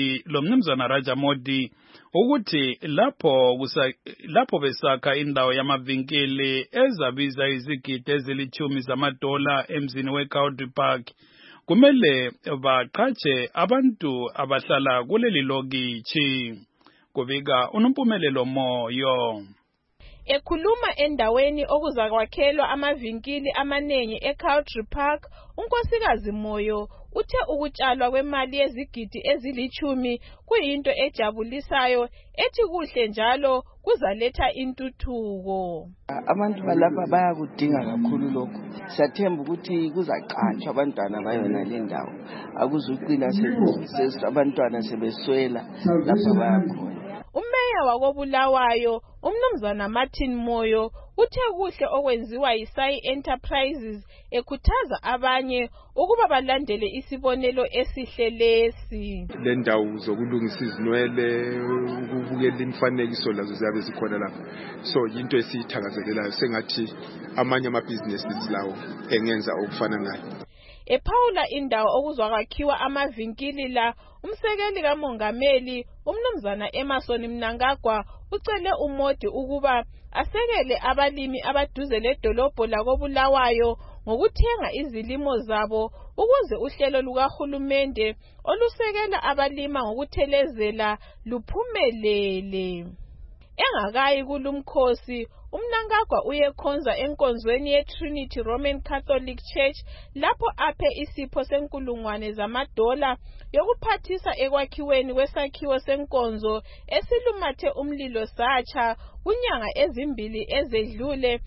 Modi ukuthi lapho besakha indawo yamavinkili ezabiza izigidi ezilithumi zamadola emzini weCowdry Park kumele baqhatshe abantu abahlala kuleli lokishi. Kubika uNompumelelo Moyo. Ekhuluma endaweni okuzakwakhelwa amavinkili amanengi eCowdry Park, unkosikazi Moyo uthe ukutshalwa kwemali yezigidi ezilithumi kuyinto ejabulisayo ethi kuhle njalo kuzaletha intuthuko. Abantu balapha bayakudinga kakhulu lokho. Siyathemba ukuthi kuzaqanjwa abantwana bayona le ndawo, akuzuqina abantwana sebeswela lapha bayakhona. Umeya wakoBulawayo umnumzana Martin Moyo uthe kuhle okwenziwa yiSai Enterprises, ekhuthaza abanye ukuba balandele isibonelo esihle lesi. Le ndawo zokulungisa izinwele, ukubukela imifanekiso lazo ziyabe zikhona lapha. So into esiyithakazelelayo sengathi amanye amabhizinesi lawo engenza okufana nayo. Ephawula indawo okuzakwakhiwa amavinkili la, umsekeli kamongameli umnumzana Emerson Mnangagwa ucele uModi ukuba asekele abalimi abaduze ledolobho lakoBulawayo ngokuthenga izilimo zabo ukuze uhlelo lukahulumende olusekela abalima ngokuthelezela luphumelele. Engakayi kulumkhosi, uMnangagwa uyekhonza enkonzweni yeTrinity Roman Catholic Church lapho aphe isipho senkulungwane zamadola yokuphathisa ekwakhiweni kwesakhiwo senkonzo esilumathe umlilo satsha kunyanga ezimbili ezedlule.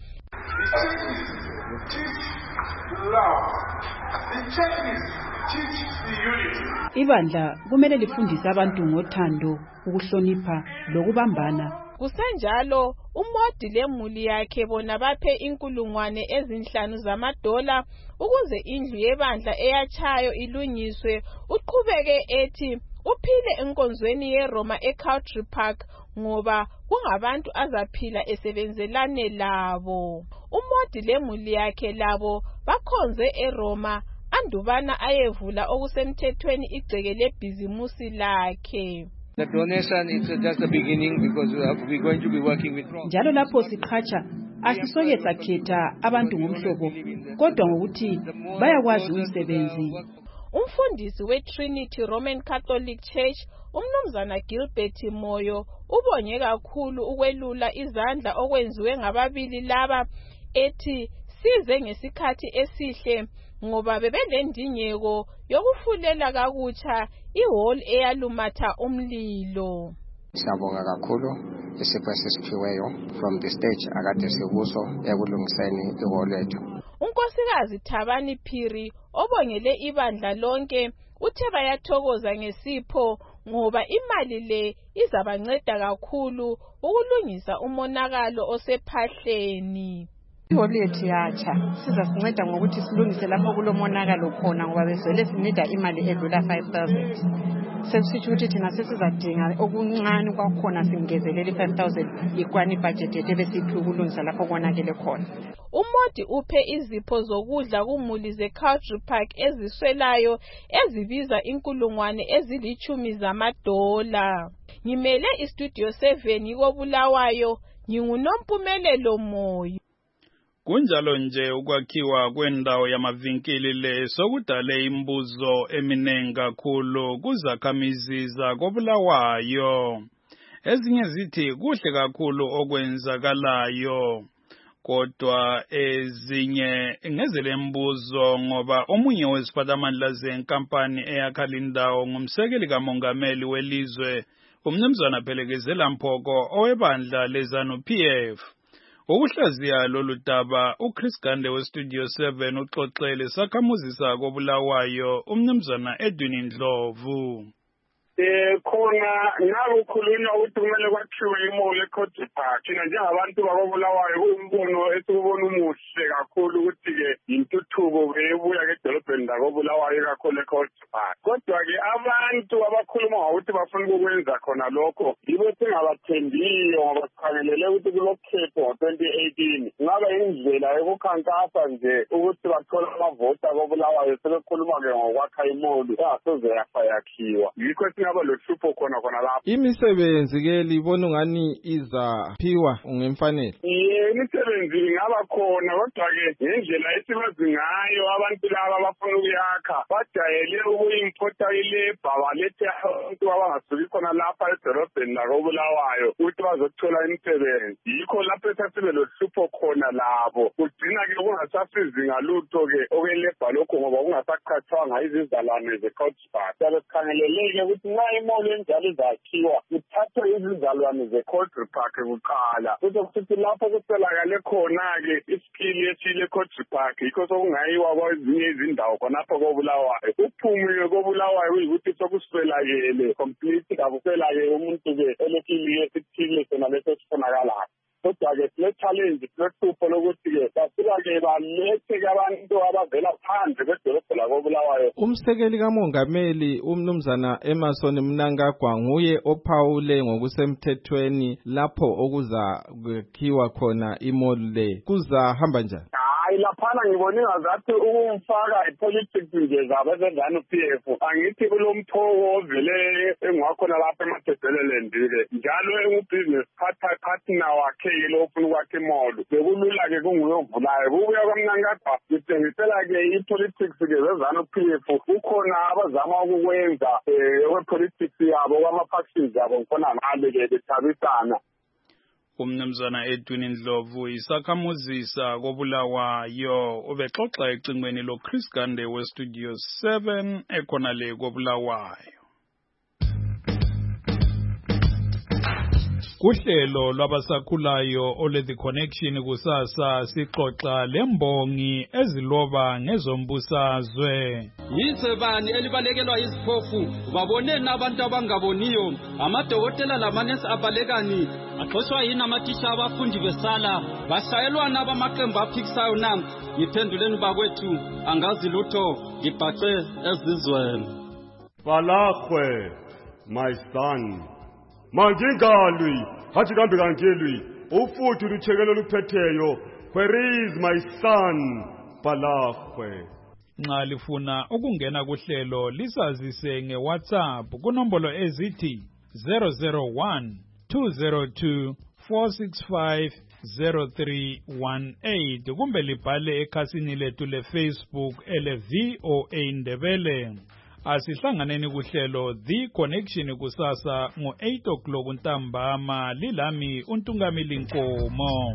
Ibandla kumele lifundise abantu ngothando, ukuhlonipha lokubambana. Kusenjalo uModi lemuli yakhe bona baphe inkulungwane ezinhlanu zamadola ukuze indlu yebandla eyatshayo ilungiswe. Uqhubeke ethi uphile enkonzweni yeRoma eCowdry Park ngoba kungabantu azaphila esebenzelane labo. uModi lemuli yakhe labo bakhonze eRoma andubana ayevula okusemthethweni igceke lebhizimusi lakhe. The donation is just the beginning because we're going to be working with. Njalo lapho siqhatsha asisoke sakhetha abantu ngomhlobo kodwa ngokuthi bayakwazi umsebenzi. Umfundisi we-Trinity Roman Catholic Church, umnumzana Gilbert Moyo, ubonge kakhulu ukwelula izandla okwenziwe ngababili laba, ethi size ngesikhathi esihle ngoba bebelendingeko yokufulela kakutsha ihall eyalumatha umlilo. Siyabonga kakhulu isipho esiphiweyo from the stage akade sikuso ekulungiseni ihall lethu. Unkosikazi Thabani Phiri obongele ibandla lonke uthe bayathokoza ngesipho ngoba imali le izabanceda kakhulu ukulungisa umonakalo osephahleni. Ihall yethu yatsha sizasinceda ngokuthi silungise lapho kulomonakalo khona ngoba bezele sinida imali edlula 5,000. Sesitsho ukuthi thina sesizadinga okuncane kwakhona singezelele 5,000 ikwani budget yethu ebesiphi ukulungisa lapho konakele khona. Umodi uphe izipho zokudla kumuli ze-Culture Park eziswelayo ezibiza $10,000. Ngimele istudio 7 koBulawayo, nginguNompumelelo Moyo. Kunjalo nje ukwakhiwa kwendawo yamavinkili le sokudale imbuzo eminengi kakhulu kuzakhamizi zakoBulawayo. Ezinye zithi kuhle kakhulu okwenzakalayo, kodwa ezinye ngezele mbuzo ngoba omunye weziphathamandla zenkampani eyakha lindawo ngumsekeli kamongameli welizwe umnumzana Phelekezela Mphoko owebandla leZANU-PF. Ukuhlaziya lolu daba uChris Gande weStudio 7 uxoxele sakhamuzi sakoBulawayo umnumzana Edwin Ndlovu. Khona nakukhulunywa ukuthi kumele kwakhiwe imall eCulture Park. Thina njengabantu bakoBulawayo umbono esibona umuhle kakhulu ukuthi-ke intuthuko ebuya edolobheni lakoBulawayo kakhulu eCulture Park. Kodwa-ke abantu abakhuluma ngokuthi bafuna ukwenza khona lokho yibo singabathembiyo ngoba sikhangelele ukuthi kulokhetho ngo-2018 kungaba indlela yokukhankasa nje ukuthi bathole amavoti akoBulawayo sebekhuluma-ke ngokwakha imall engasoze yakhiwa. Yikho lohlupho khona lapho. Imisebenzi ke libona ungani izaphiwa ngemfanele. Imisebenzi ingaba khona kodwa-ke ngendlela esibazi ngayo abantu laba abafuna ukuyakha bajayele ukuyimpota ilebha balethe abantu abangasuki khona lapha edolobheni lakoBulawayo ukuthi bazothola imisebenzi. Yikho lapho esasibe lohlupho khona labo. Kugcina-ke kungasasizi ngalutho-ke okwelebha lokho ngoba kungasaqhathwanga izizalwane ze-Culture Park. Sabe sikhangeleleke ukuthi nxa imall enjalo izakhiwa kuthathwe izizalwane ze-Culture Park kuqala. Kuthi lapho kuswelakale khona-ke iskili esile eCulture Park yikho sokungayiwa kwezinye izindawo khonapho koBulawayo. Uphume koBulawayo uyikuthi sokuswelakele complete kakuswelake umuntu-ke elekili esithile sona leso sifunakalayo. Kodwa-ke sile-challenge silehlupho lokuthi-ke basuka-ke balethe-ke abantu abavela phandle kwedolobho lakoBulawayo. Umsekeli kamongameli umnumzana Emerson Mnangagwa nguye ophawule ngokusemthethweni lapho okuzakhiwa khona imall le. Kuzahamba njani? Laphana ngibone ngazathi ukumfaka ipolitics nje zabo zeZANU-PF angithi kulomthoko ovele engwakhona lapha eMadedelelendile njalo engubusiness partner wakhe lo ofuna ukwakha imall bekulula-ke kunguye ovulayo kubuya kwaMnangagwa ngithengisela-ke ipolitics-ke zeZANU-PF kukhona abazama ukukwenza kwepolitics yabo kwama-factions yabo ngikhona ngale-ke bethabisana. Umnumzana Edwin Ndlovu isakhamuzi sakoBulawayo ubexoxa ecingweni loChris Gande weStudio 7 ekhona le koBulawayo. Kuhlelo lwabasakhulayo ole The Connection kusasa sixoxa lembongi eziloba ngezombusazwe. Yizebani elibalekelwa iziphofu baboneni abantu abangaboniyo amadokotela lamanesi abalekani axoshwa yini amathisha abafundi besala bashayelwana abamaqembu aphikisayo na ngiphenduleni bakwethu angazi lutho ngibhace ezizweni. Balakwe my son mangingalwi hathi kambe kangelwi ufuthi luthekelo luphetheyo where is my son Balakwe. Nxa lifuna ukungena kuhlelo lisazise ngeWhatsApp kunombolo ezithi 001 202 4650318 kumbe libhale ekhasini lethu leFacebook ele-VOA Ndebele. Asihlanganeni kuhlelo The Connection kusasa ngo-8 o'clock ntambama. Lilami uNtungamili Nkomo.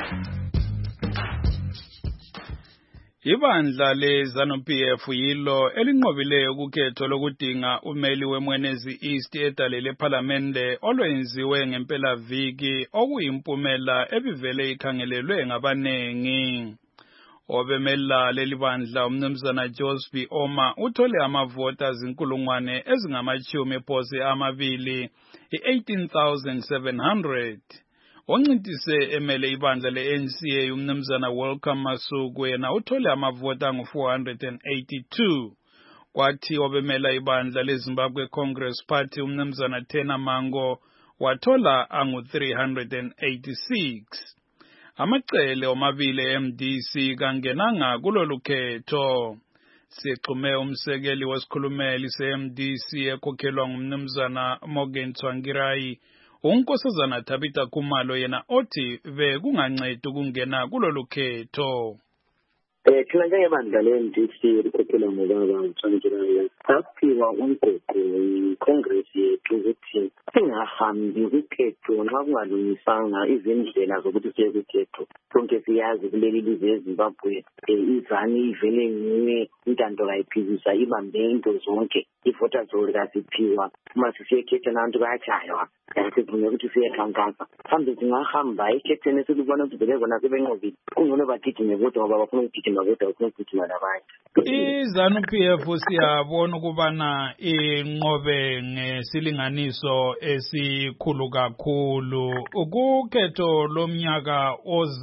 Ibandla leZANU-PF yilo elinqobileyo kukhetho lokudinga umeli weMwenezi East edale lePhalamende olwenziwe ngempelaviki okuyimpumela ebivele ikhangelelwe ngabanengi. Obemela leli bandla umnumzana Josby Oma uthole amavota zinkulungwane ezingama-20 18,700. Oncintise emele ibandla le-NCA umnumzana Welcome Masuku yena uthole amavota angu-482. Kwathi obemela ibandla leZimbabwe Congress Party umnumzana Tena Mango wathola angu-386. Amacele omabili MDC kangenanga kulolu khetho. Sixhume umsekeli wesikhulumeli se-MDC ekhokhelwa ngumnumzana Morgan Tsvangirai uNkosazana Tabitha Khumalo yena othi bekungancedi ukungena kulolu khetho. Thina njengebandla le-MDC likhokhelwa ngobaba Tsvangirai saphiwa umgoqo iCongress yethu ukuthi singahambi kukhetho nxa kungalungisanga izindlela zokuthi siye kukhetho. Sonke siyazi kuleli lizwe eZimbabwe izani ivele ngiye intando kayiphikisa ibambe into zonke i-voters roll kasiphiwa uma sisiyekhetha nabantu bayatshaywa sivume ukuthi siyekhankasa. Mhlawumbe singahamba ekhetheni esilubona ukuthi vele kona sebenqobile kungcono bagijime bodwa ngoba bafuna ukugijima bodwa bafuna ukugijima labanye. iZANU-PF siyabona ukubana inqobe ngesilinganiso esikhulu kakhulu. Ukukhetho lomnyaka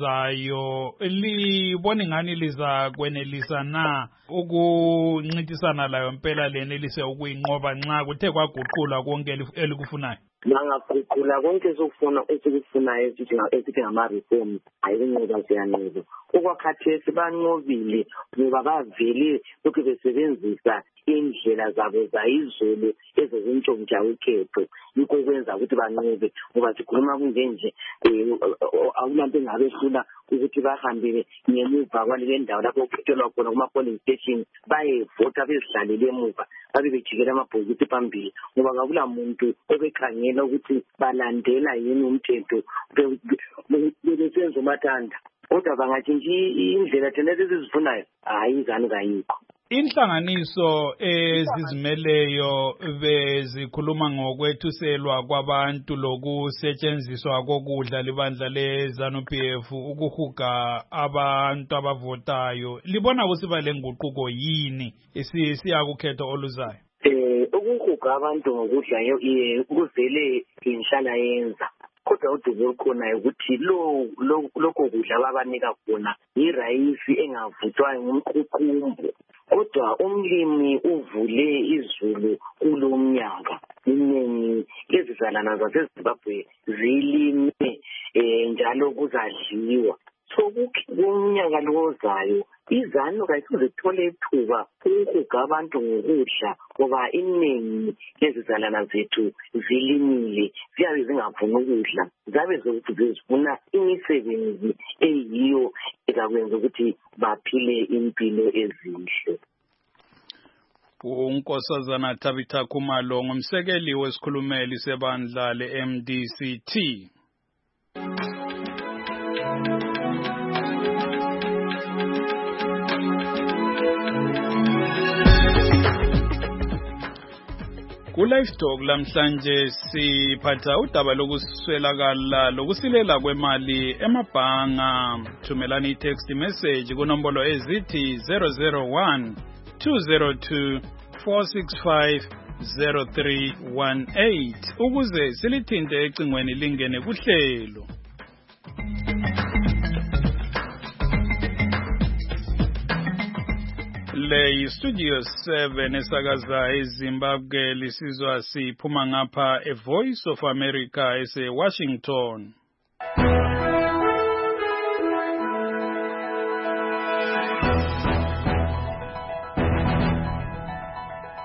ozayo libona ingani liza kwenelisa na ukuncintisana layo impela lenelise ukuyinqoba nxa kuthe kwaguqula konke elikufunayo? Bangaguqula konke esikufunayo esithi ngama-reforms ayikunqoba siyanqoba. Okwakhathesi banqobile ngoba bavele lokhu besebenzisa indlela zabo zayizolo ezezintshontsha ukhetho. Yikho kwenza ukuthi banqobe ngoba sikhuluma kunjenje akulanto engabehlula ukuthi bahambe ngemuva kwalele ndawo lapho okhethelwa khona kuma-polling station bayevota bezihlalele emuva babe bejikela amabhokisi phambili ngoba ngakula muntu obekhangela ukuthi balandela yini umthetho bebesenza umathanda. Kodwa bangatshintshi indlela thina esizifunayo hayi izanu kayikho. Inhlanganiso ezizimeleyo bezikhuluma ngokwethuselwa kwabantu lokusetshenziswa kokudla libandla leZANU-PF ukuhuga abantu abavotayo. Libona kusiba lenguquko yini siyakukhetho oluzayo? Ukuhuga abantu ngokudla kuvele inhlala yenza. Kodwa udubo olukhona ukuthi lokho kudla babanika khona irayisi engavuthwa ngumququmbu. Kodwa umlimi uvule izulu kulo mnyaka. Iningi lezizalana zaseZimbabwe zilime njalo kuzadliwa. So kumnyaka lozayo izanu kayisoze ithole ithuba ukuhuga abantu ngokudla ngoba iningi lezizalana zethu zilimile ziyabe zingavuni ukudla zabe zokuthi zifuna imisebenzi eyiyo ezakwenza ukuthi baphile impilo ezinhle. uNkosazana Tabitha Khumalo ngumsekeli wesikhulumeli sebandla le-MDCT. Ku-Livestock lamhlanje siphatha udaba lokuswelakala lokusilela kwemali emabhanga. Thumelani i-text message kunombolo ezithi 001 202 465 0318 ukuze silithinte ecingweni lingene kuhlelo. Le Studio 7 esakaza eZimbabwe lisizwa siphuma ngapha eVoice of America ese-Washington.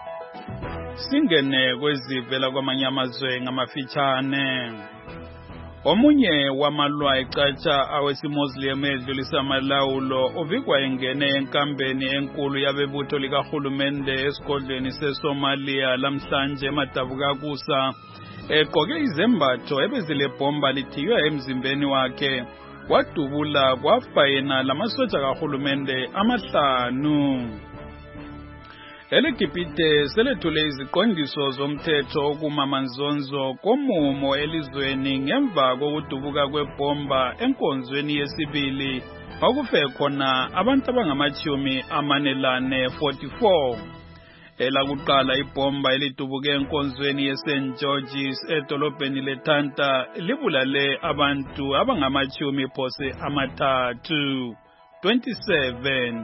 Singene kwezivela kwamanye amazwe ngamafitshane. Omunye wamalwa ecatsha awesimoslim edlulisa amalawulo uvikwa engene enkambeni enkulu yabebutho likahulumende esigodlweni seSomalia lamhlanje emadabukakusa egqoke izembatho ebezilebhomba lithiywe emzimbeni wakhe wadubula kwafa yena lamasotsha kahulumende 5. Elegibhite selethule iziqondiso zomthetho okumamanzonzo komumo elizweni ngemva kokudubuka kwebhomba enkonzweni yesibili okufe khona abantu abangama-44. Elakuqala ibhomba elidubuke enkonzweni yeSt George's edolobheni leTanta libulale abantu abangama-30. 27.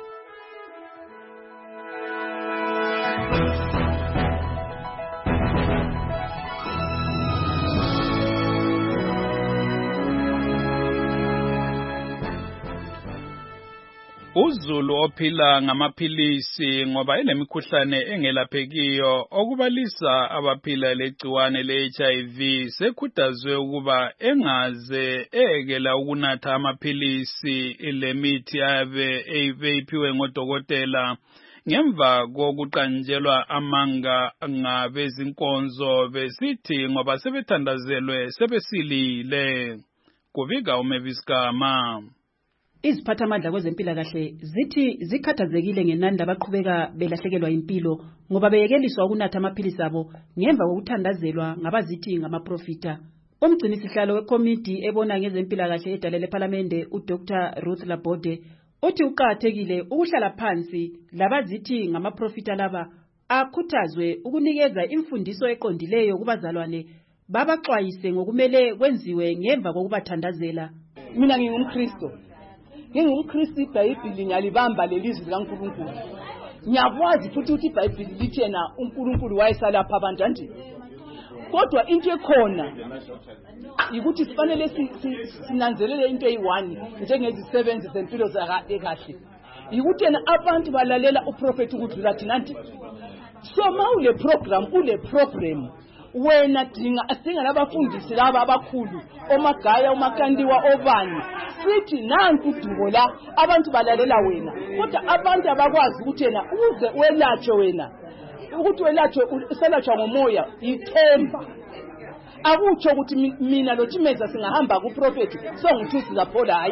Uzulu ophila ngamaphilisi ngoba elemikhuhlane engelaphekiyo okubalisa abaphila legciwane le-HIV sekhuthazwe ukuba engaze ekela ukunatha amaphilisi lemithi ayabe eyiphiwe ngodokotela ngemva kokuqanjelwa amanga ngabezinkonzo besithi ngoba sebethandazelwe sebesilile. Kuvika uMeviskama. Iziphathamandla kwezempilakahle zithi zikhathazekile ngenani labaqhubeka belahlekelwa impilo ngoba beyekeliswa ukunatha amaphilisi abo ngemva kokuthandazelwa ngabazithi ngamaprofita. Umgcinisihlalo wekomiti ebona ngezempilakahle edale lePhalamende uDr Ruth Labode uthi uqathekile ukuhlala phansi labazithi ngamaprofita laba akhuthazwe ukunikeza imfundiso eqondileyo kubazalwane babaxwayise ngokumele kwenziwe ngemva kokubathandazela. Mina ngingumKristo. NgingumKristu, iBhayibheli ngiyalibamba lelizwi likaNkulunkulu. Ngiyakwazi futhi ukuthi iBhayibheli lithi yena uNkulunkulu wayesalapha abantu nje. Kodwa into ekhona ukuthi sifanele sinanzelele into eyi-1 njengezisebenzi zempilo zakahle. Ukuthi yena abantu balalela uprofeti ukudlula thina nje. So ma ule program wena dinga labafundisi laba abakhulu omagaya omakandiwa obani sithi nanku udubo la abantu balalela wena kodwa abantu abakwazi ukuthi yena uze welatshwe wena ukuthi welatshwe uselatshwa ngomoya ithemba akutsho ukuthi mina loThimeza singahamba kuprofeti songithi sizaphola hayi.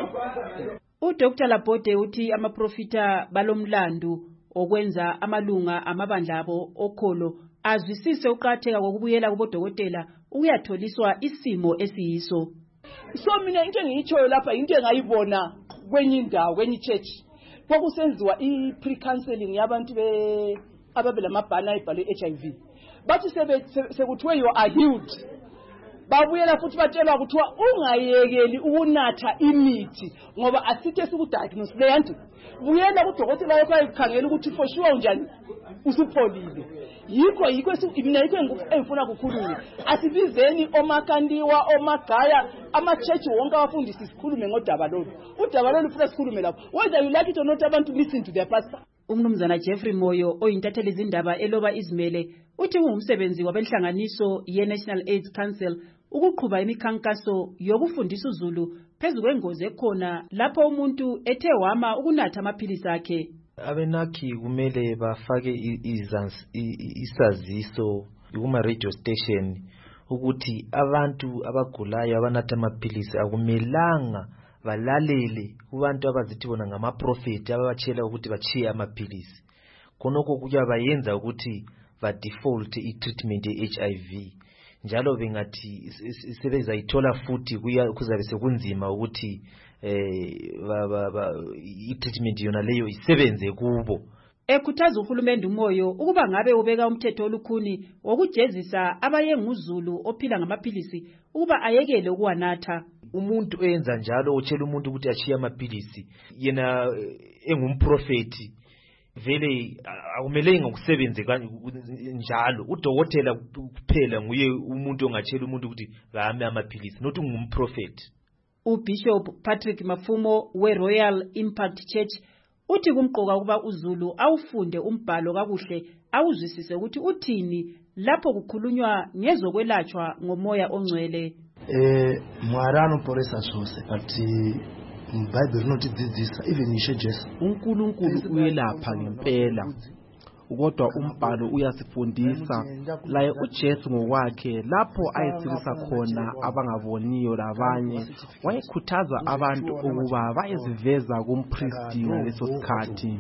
uDr Labode uthi amaprofita balomlando okwenza amalunga amabandla abo okholo azwisise uqatheka kokubuyela kubodokotela ukuyatholiswa isimo esiyiso. So mina into engiyitshoyo lapha into engayibona kwenye indawo kwenye church kwakusenziwa i-pre-counseling yabantu ababelamabhana ibhalwe HIV bathi sekuthiwe you are healed babuyela futhi batshelwa kuthiwa ungayekeli ukunatha imithi ngoba asithe sikudiagnose leyanto buyela kudokotela wakho ayikhangela ukuthi for sure unjani usupholile. Yikho mina engifuna kukhulunywe asibizeni omakandiwa omagaya ama-church wonke abafundisi sikhulume ngodaba lolu. Udaba lolu futhi sikhulume lapho whether you like it or not abantu listen to their pastor. Umnumzana Jeffrey Moyo oyintatheli izindaba eloba izimele uthi ungumsebenzi wabenhlanganiso ye-National AIDS Council ukuqhuba imikhankaso yokufundisa uZulu phezu kwengozi ekhona lapho umuntu ethe wama ukunatha amaphilisi akhe. Abenakhi kumele bafake isaziso kuma radio station ukuthi abantu abagulayo abanatha amaphilisi akumelanga balalele kubantu abazithi bona ngamaprofeti ababatshela ukuthi bachiye amaphilisi. Khonokho kuyabayenza ukuthi ba default i-treatment ye-HIV njalo bengathi sebezayithola futhi kuzabe sekunzima ukuthi i-treatment yona leyo isebenze kubo. Ekhuthaza uhulumende uMoyo ukuba ngabe ubeka umthetho olukhuni wokujezisa abayenguzulu ophila ngamaphilisi ukuba ayekele ukuwanatha. Umuntu oyenza njalo utshela umuntu ukuthi achiye amaphilisi yena engumprofeti vele akumelanga ukusebenze njalo. Udokotela kuphela nguye umuntu ongatshela umuntu ukuthi bahame amaphilisi not ngumprofeti. uBishop Patrick Mafumo we-Royal Impact Church uthi kumqoka ukuba uZulu awufunde umbhalo kakuhle awuzwisise ukuthi uthini lapho kukhulunywa ngezokwelatshwa ngomoya ongcwele. Mwari anoporesa zvose but muBhayibheri rinotidzidzisa even Ishe Jesu uNkulunkulu uyelapha ngempela kodwa umbhalo uyasifundisa laye uJesu ngokwakhe lapho ayesilisa khona abangaboniyo labanye wayekhuthaza abantu ukuba bayeziveza kumpristi ngaleso sikhathi.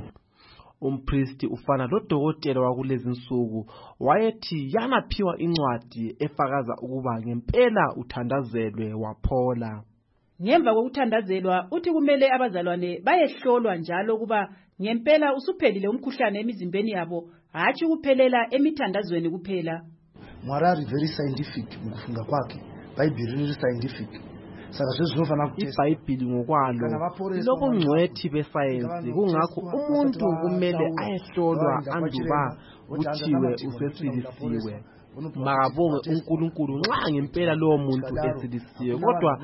Umpristi ufana lodokotela wakulezi insuku wayethi yanaphiwa incwadi efakaza ukuba ngempela uthandazelwe waphola. Ngemva kokuthandazelwa uthi kumele abazalwane bayehlolwa njalo kuba ngempela usuphelile umkhuhlane emizimbeni yabo hatshi kuphelela emithandazweni kuphela. Mwari ari very scientific mukufunga kwakhe, Bhayibheri riri scientific. Saka zvinofana kuti iBhayibheli ngokwalo lobungcwethi besayensi kungakho umuntu kumele ayehlolwa anduba kuthiwe usesilisiwe. Makabonge uNkulunkulu nxa ngempela lowo muntu esilisiwe kodwa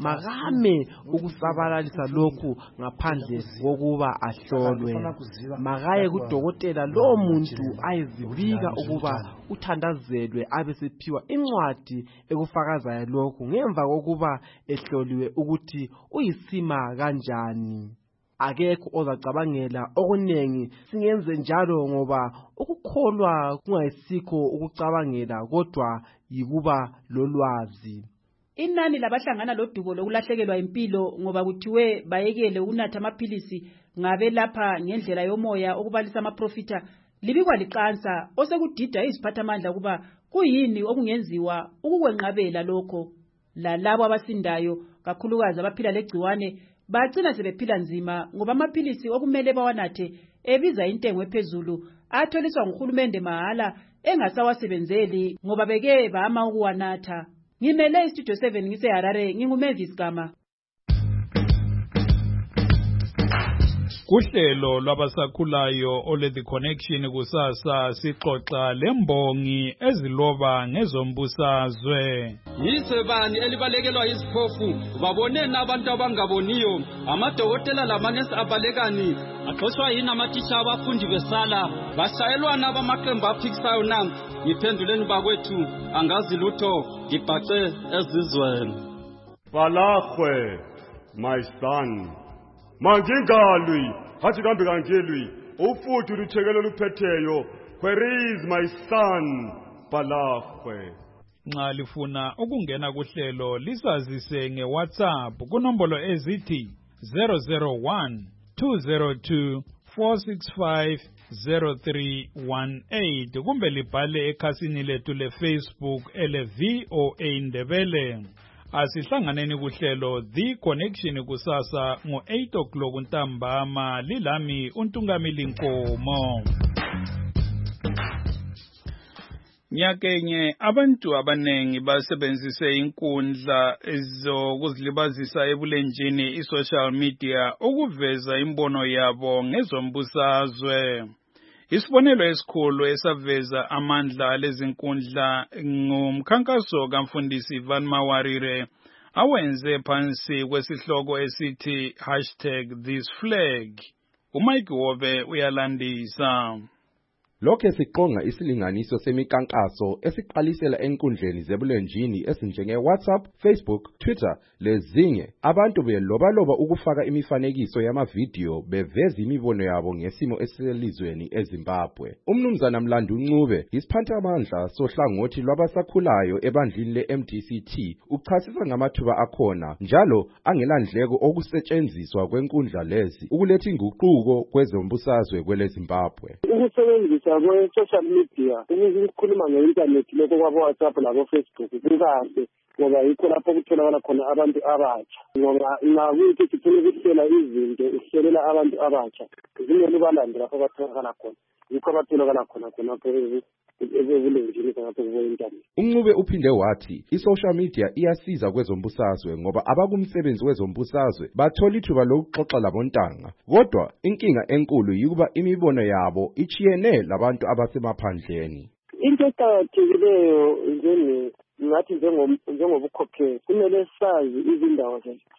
makame ukusabalalisa lokhu ngaphandle kokuba ahlolwe. Makaye kudokotela lowo muntu ayezibika ukuba uthandazelwe abesephiwa incwadi ekufakazayo lokhu ngemva kokuba ehloliwe ukuthi uyisima kanjani. Akekho ozacabangela okunengi singenze njalo ngoba ukukholwa kungayisikho ukucabangela kodwa yikuba lolwazi. Inani labahlangana lodubo lokulahlekelwa impilo ngoba kuthiwe bayekele ukunatha amaphilisi ngabe lapha ngendlela yomoya okubalisa amaprofita libikwa liqansa osekudida iziphathamandla kuba kuyini okungenziwa ukukwenqabela lokho. Lalabo abasindayo kakhulukazi abaphila legciwane bagcina sebephila nzima ngoba amaphilisi okumele bawanathe ebiza intengo ephezulu atholiswa nguhulumende mahala engasawasebenzeli ngoba beke bama ukuwanatha. Ngimele iStudio 7 ngiseHarare nginguMavis Gama. Kuhlelo lwabasakhulayo ole The Connection kusasa sixoxa lembongi eziloba ngezombusazwe. Yisebani elibalekelwa iziphofu babonena abantu abangaboniyo amadokotela lamanesi abalekani axoshwa yini amathisha abafundi besala bashayelwana abamaqembu aphikisayo na ngiphenduleni bakwethu angazi lutho ngibhaxe ezizweni. Balahwe my son mangingalwi hathi kambe kangelwi ufuthi uruthekelo luphetheyo where is my son Balahwe. Nxa lifuna ukungena kuhlelo lisazise ngeWhatsApp kunombolo ezithi 001 202 465 0318 kumbe libhale ekhasini lethu leFacebook ele VOA Ndebele. Asihlanganeni kuhlelo The Connection kusasa ngo-8 o'clock ntambama lilami uNtungamili Nkomo. Nyakenye abantu abanengi basebenzise inkundla ezokuzilibazisa ebulenjini i-social media ukuveza imbono yabo ngezombusazwe. Isibonelo esikhulu esaveza amandla lezinkundla ngumkhankaso kaMfundisi Van Mawarire awenze phansi kwesihloko esithi #ThisFlag. uMike Wove uyalandisa. Lokho siqonga isilinganiso semikankaso esiqalisela enkundleni zebulenjini esinjenge WhatsApp, Facebook, Twitter lezinye. Abantu belobaloba ukufaka imifanekiso yamavidiyo beveza imibono yabo ngesimo eselizweni eZimbabwe. Umnumzana Mlandu Ncube, isiphathamandla sohlangothi lwabasakhulayo ebandlini leMDCT, uchasisa ngamathuba akhona njalo angelandleko okusetshenziswa kwenkundla lezi ukuletha inguquko kwezombusazwe kweleZimbabwe. Kwe-social media ukukhuluma nge-internet lokho kwabo-WhatsApp labo-Facebook kukahle ngoba yikho lapho kutholakala khona abantu abatsha ngoba ngakuthi sifuna ukuhlela izinto uhlelela abantu abatsha zingene balande lapho batholakala khona yikho abatholakala khona khonapho ebulenjini khonapho kubo-internet. uNcube uphinde wathi i-social media iyasiza kwezombusazwe ngoba abakumsebenzi wezombusazwe bathola ithuba lokuxoxa labontanga kodwa inkinga enkulu yikuba imibono yabo ichiyene labantu abasemaphandleni. Into eqakathekileyo ngathi njengobukhokheli kumele sazi izindawo zethu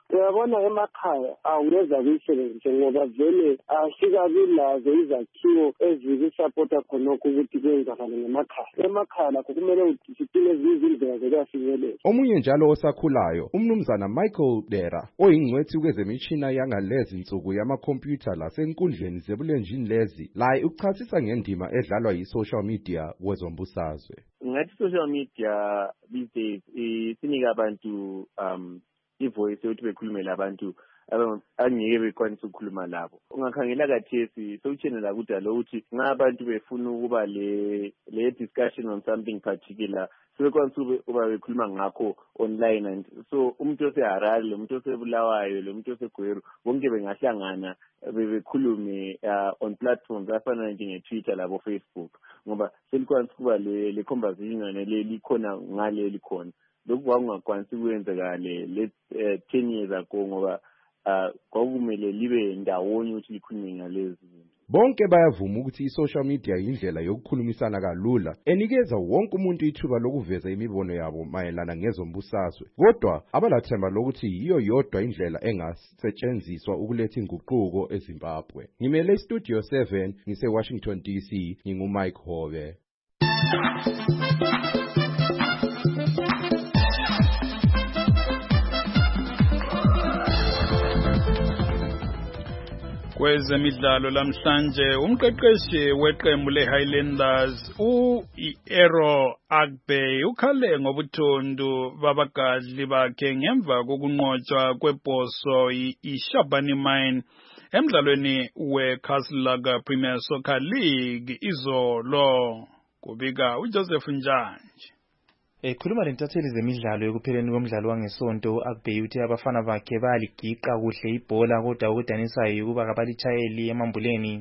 uyabona emakhaya awungeza kuyisebenzise ngoba vele asikabi lazo izakhiwo ezikusapota khonokho ukuthi kwenzakale emakhaya lakho kumele sitile izindlela zokuyafinyelela. Omunye njalo osakhulayo umnumzana Michael Dera oyingcwethi kwezemishina yangalezi nsuku yamakhompyutha lasenkundleni zebulenjini lezi laye uchasisa ngendima edlalwa yi-social media kwezombusazwe. Ngathi social media these days isinika abantu ivoice yokuthi bekhulumele abantu angeke bekwanisa ukukhuluma labo. Ungakhangela kathesi sewutshenela kudala ukuthi ngabantu befuna ukuba le discussion on something particular sebekwanisa ukuba bekhuluma ngakho online, and so umuntu oseHarare lo muntu osebulawayo lo muntu osegweru bonke bengahlangana bekhulume on platforms afana njenge-Twitter labo Facebook, ngoba selikwanisa ukuba le conversation likhona ngale likhona. Lokhu kwakungakwanisi kwenzekale le 10 years ago ngoba kwakumele libe ndawonye ukuthi likhulume ngalezi. Bonke bayavuma ukuthi i-social media indlela yokukhulumisana kalula enikeza wonke umuntu ithuba lokuveza imibono yabo mayelana ngezombusazwe, kodwa abalathemba lokuthi yiyo yodwa indlela engasetshenziswa ukuletha inguquko eZimbabwe. Ngimele Studio 7 ngise-Washington DC, ngingu-Mike Hobe. Kwezemidlalo lamhlanje umqeqeshi weqembu leHighlanders u-Ero Agbe ukhale ngobuthondu babagadli bakhe ngemva kokunqotshwa kwebhoso iShabani Mine emdlalweni weCastle Premier Soccer League izolo. Kubika uJoseph Njanje. Ekhuluma lentatheli zemidlalo ekupheleni komdlalo wangesonto, Agbe uthi abafana bakhe bayaligiqa kuhle ibhola kodwa ukudanisayo ukuba kabalitshayeli emambuleni.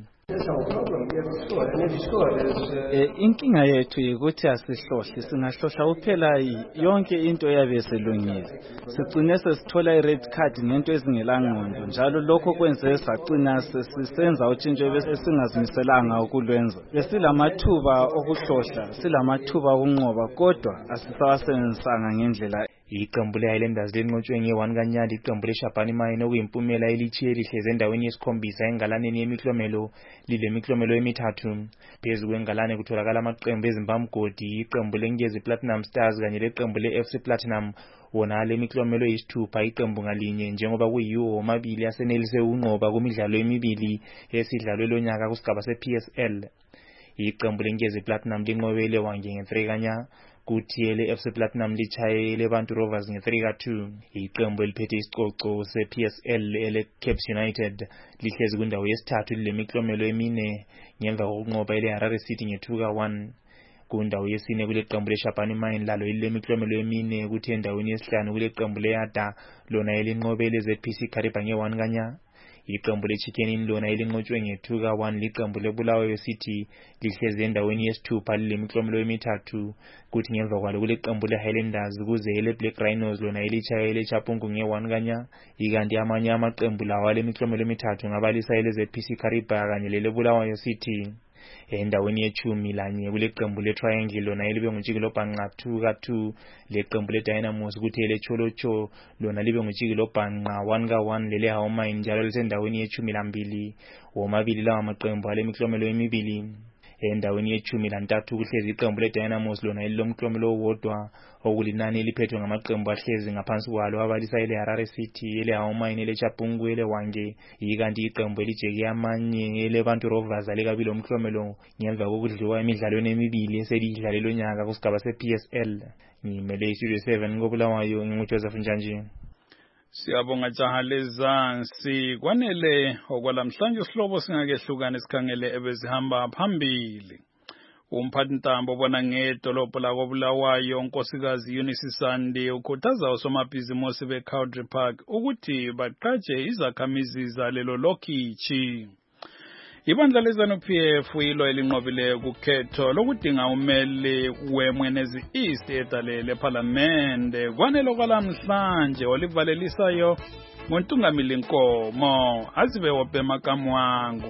Inkinga yethu ukuthi asihlohle, singahlohla kuphela yonke into yabe selungile. Sigcine sesithola i-red card ngento ezingelangqondo, njalo lokho kwenze sagcina sisenza utshintsho bese singazimiselanga ukulwenza. Besilamathuba okuhlohla, silamathuba okunqoba kodwa asisawasebenzisanga ngendlela. Iqembu leHighlanders linqotshwe nge-1 kaNyandi iqembu leShabani Mine okuyimpumela elitshiye lihleze endaweni yesikhombisa engalaneni yemiklomelo lilemiklomelo emithathu. Phezu kwengalane kutholakala amaqembu eZimbabwe, iqembu leNkezi Platinum Stars kanye leqembu leFC Platinum. Wona lemiklomelo yisithupha iqembu ngalinye njengoba kuyiwo omabili asenelise ukunqoba kumidlalo emibili esidlalwe lonyaka kusigaba sePSL. Iqembu leNkezi Platinum linqobele wange nge-3 kanya. Kuthi ele-FC Platinum lichaye leBantu Rovers nge-3-2. Iqembu eliphethe isicoco se-PSL ele-Caps United lihlezi kundawo yesithathu lilemiklomelo emine ngemva kokunqoba ele-Harare City nge-2-1. Kundawo yesine kuleqembu leShabani Mine lalo lilemiklomelo emine, kuthi endaweni yesihlanu kuleqembu leYada lona elinqobele ZPC Kariba nge-1 kanya. Iqembu leChicken lona elinqotshwe nge-2-1 liqembu leBulawayo City lihlezi endaweni yesithupha lilemiklomelo emithathu, kuthi ngemva kwalo kuleqembu leHighlanders kuze eleBlack Rhinos lona elichaye leChapungu nge-1 kanya. Ikanti amanye amaqembu lawa lemiklomelo emithathu ngabalisa eleZPC Kariba kanye leleBulawayo City. Endaweni yechumi lanye kuleqembu leTriangle lona elibe nguTshikilobhanqa 2-2, leqembu leDynamos kuthi eleCholocho lona libe nguTshikilobhanqa 1-1, leleHawu Mine njalo lisendaweni yechumi lambili. Womabili lawa maqembu alemiklomelo emibili. Endaweni yechumi lantathu kuhlezi iqembu leDynamos lona elilomklomelo owodwa, okulinani eliphethwe ngamaqembu ahlezi ngaphansi kwalo abalisa eleHarare City, eleHawu Mine, eleChapungu, eleWange. Ikanti iqembu elijeke amanye eleBantu Rovers alikabili umklomelo ngemva kokudliwa emidlalweni emibili eselidlale lonyaka kusigaba sePSL. Ngimele Studio 7 koBulawayo, nginguJoseph Njanje. Siyabonga jaha lezansi. Kwanele okwalamhlanje isihlobo singakehlukane sikhangele ebezihamba phambili. Umphathintambo obona ngedolobho lakoBulawayo unkosikazi Eunice Sandi ukhuthaza osomabhizinisi beCountry Park ukuthi baqhatshe izakhamizi zalelo lokhishi. Ibandla leZANU-PF yilo elinqobileyo kukhetho lokudinga umeli weMwenezi East edalele eParliamente. Kwanele okwalamhlanje olivalelisayo ngontungamili Nkomo azibe wobhema kamwangu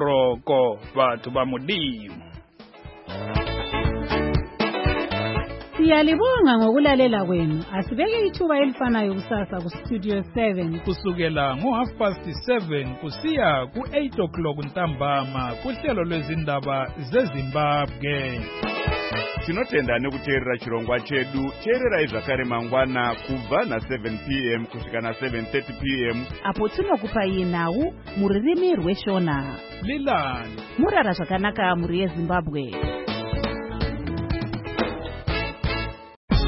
buroko bathu bamudimo. Siyalibonga ngokulalela kwenu. Asibeke ithuba elifanayo kusasa ku Studio 7 kusukela ngo7:30 kusiya ku8 o'clock ntambama kuhlelo lwezindaba zeZimbabwe. Tinotenda nekuteerera chirongwa chedu. Teerera zvakare mangwana kubva na7 p.m. kusvika na7:30 p.m. apo tinokupai nhau muririmi rweshona. Lilani murara zvakanaka muri yeZimbabwe.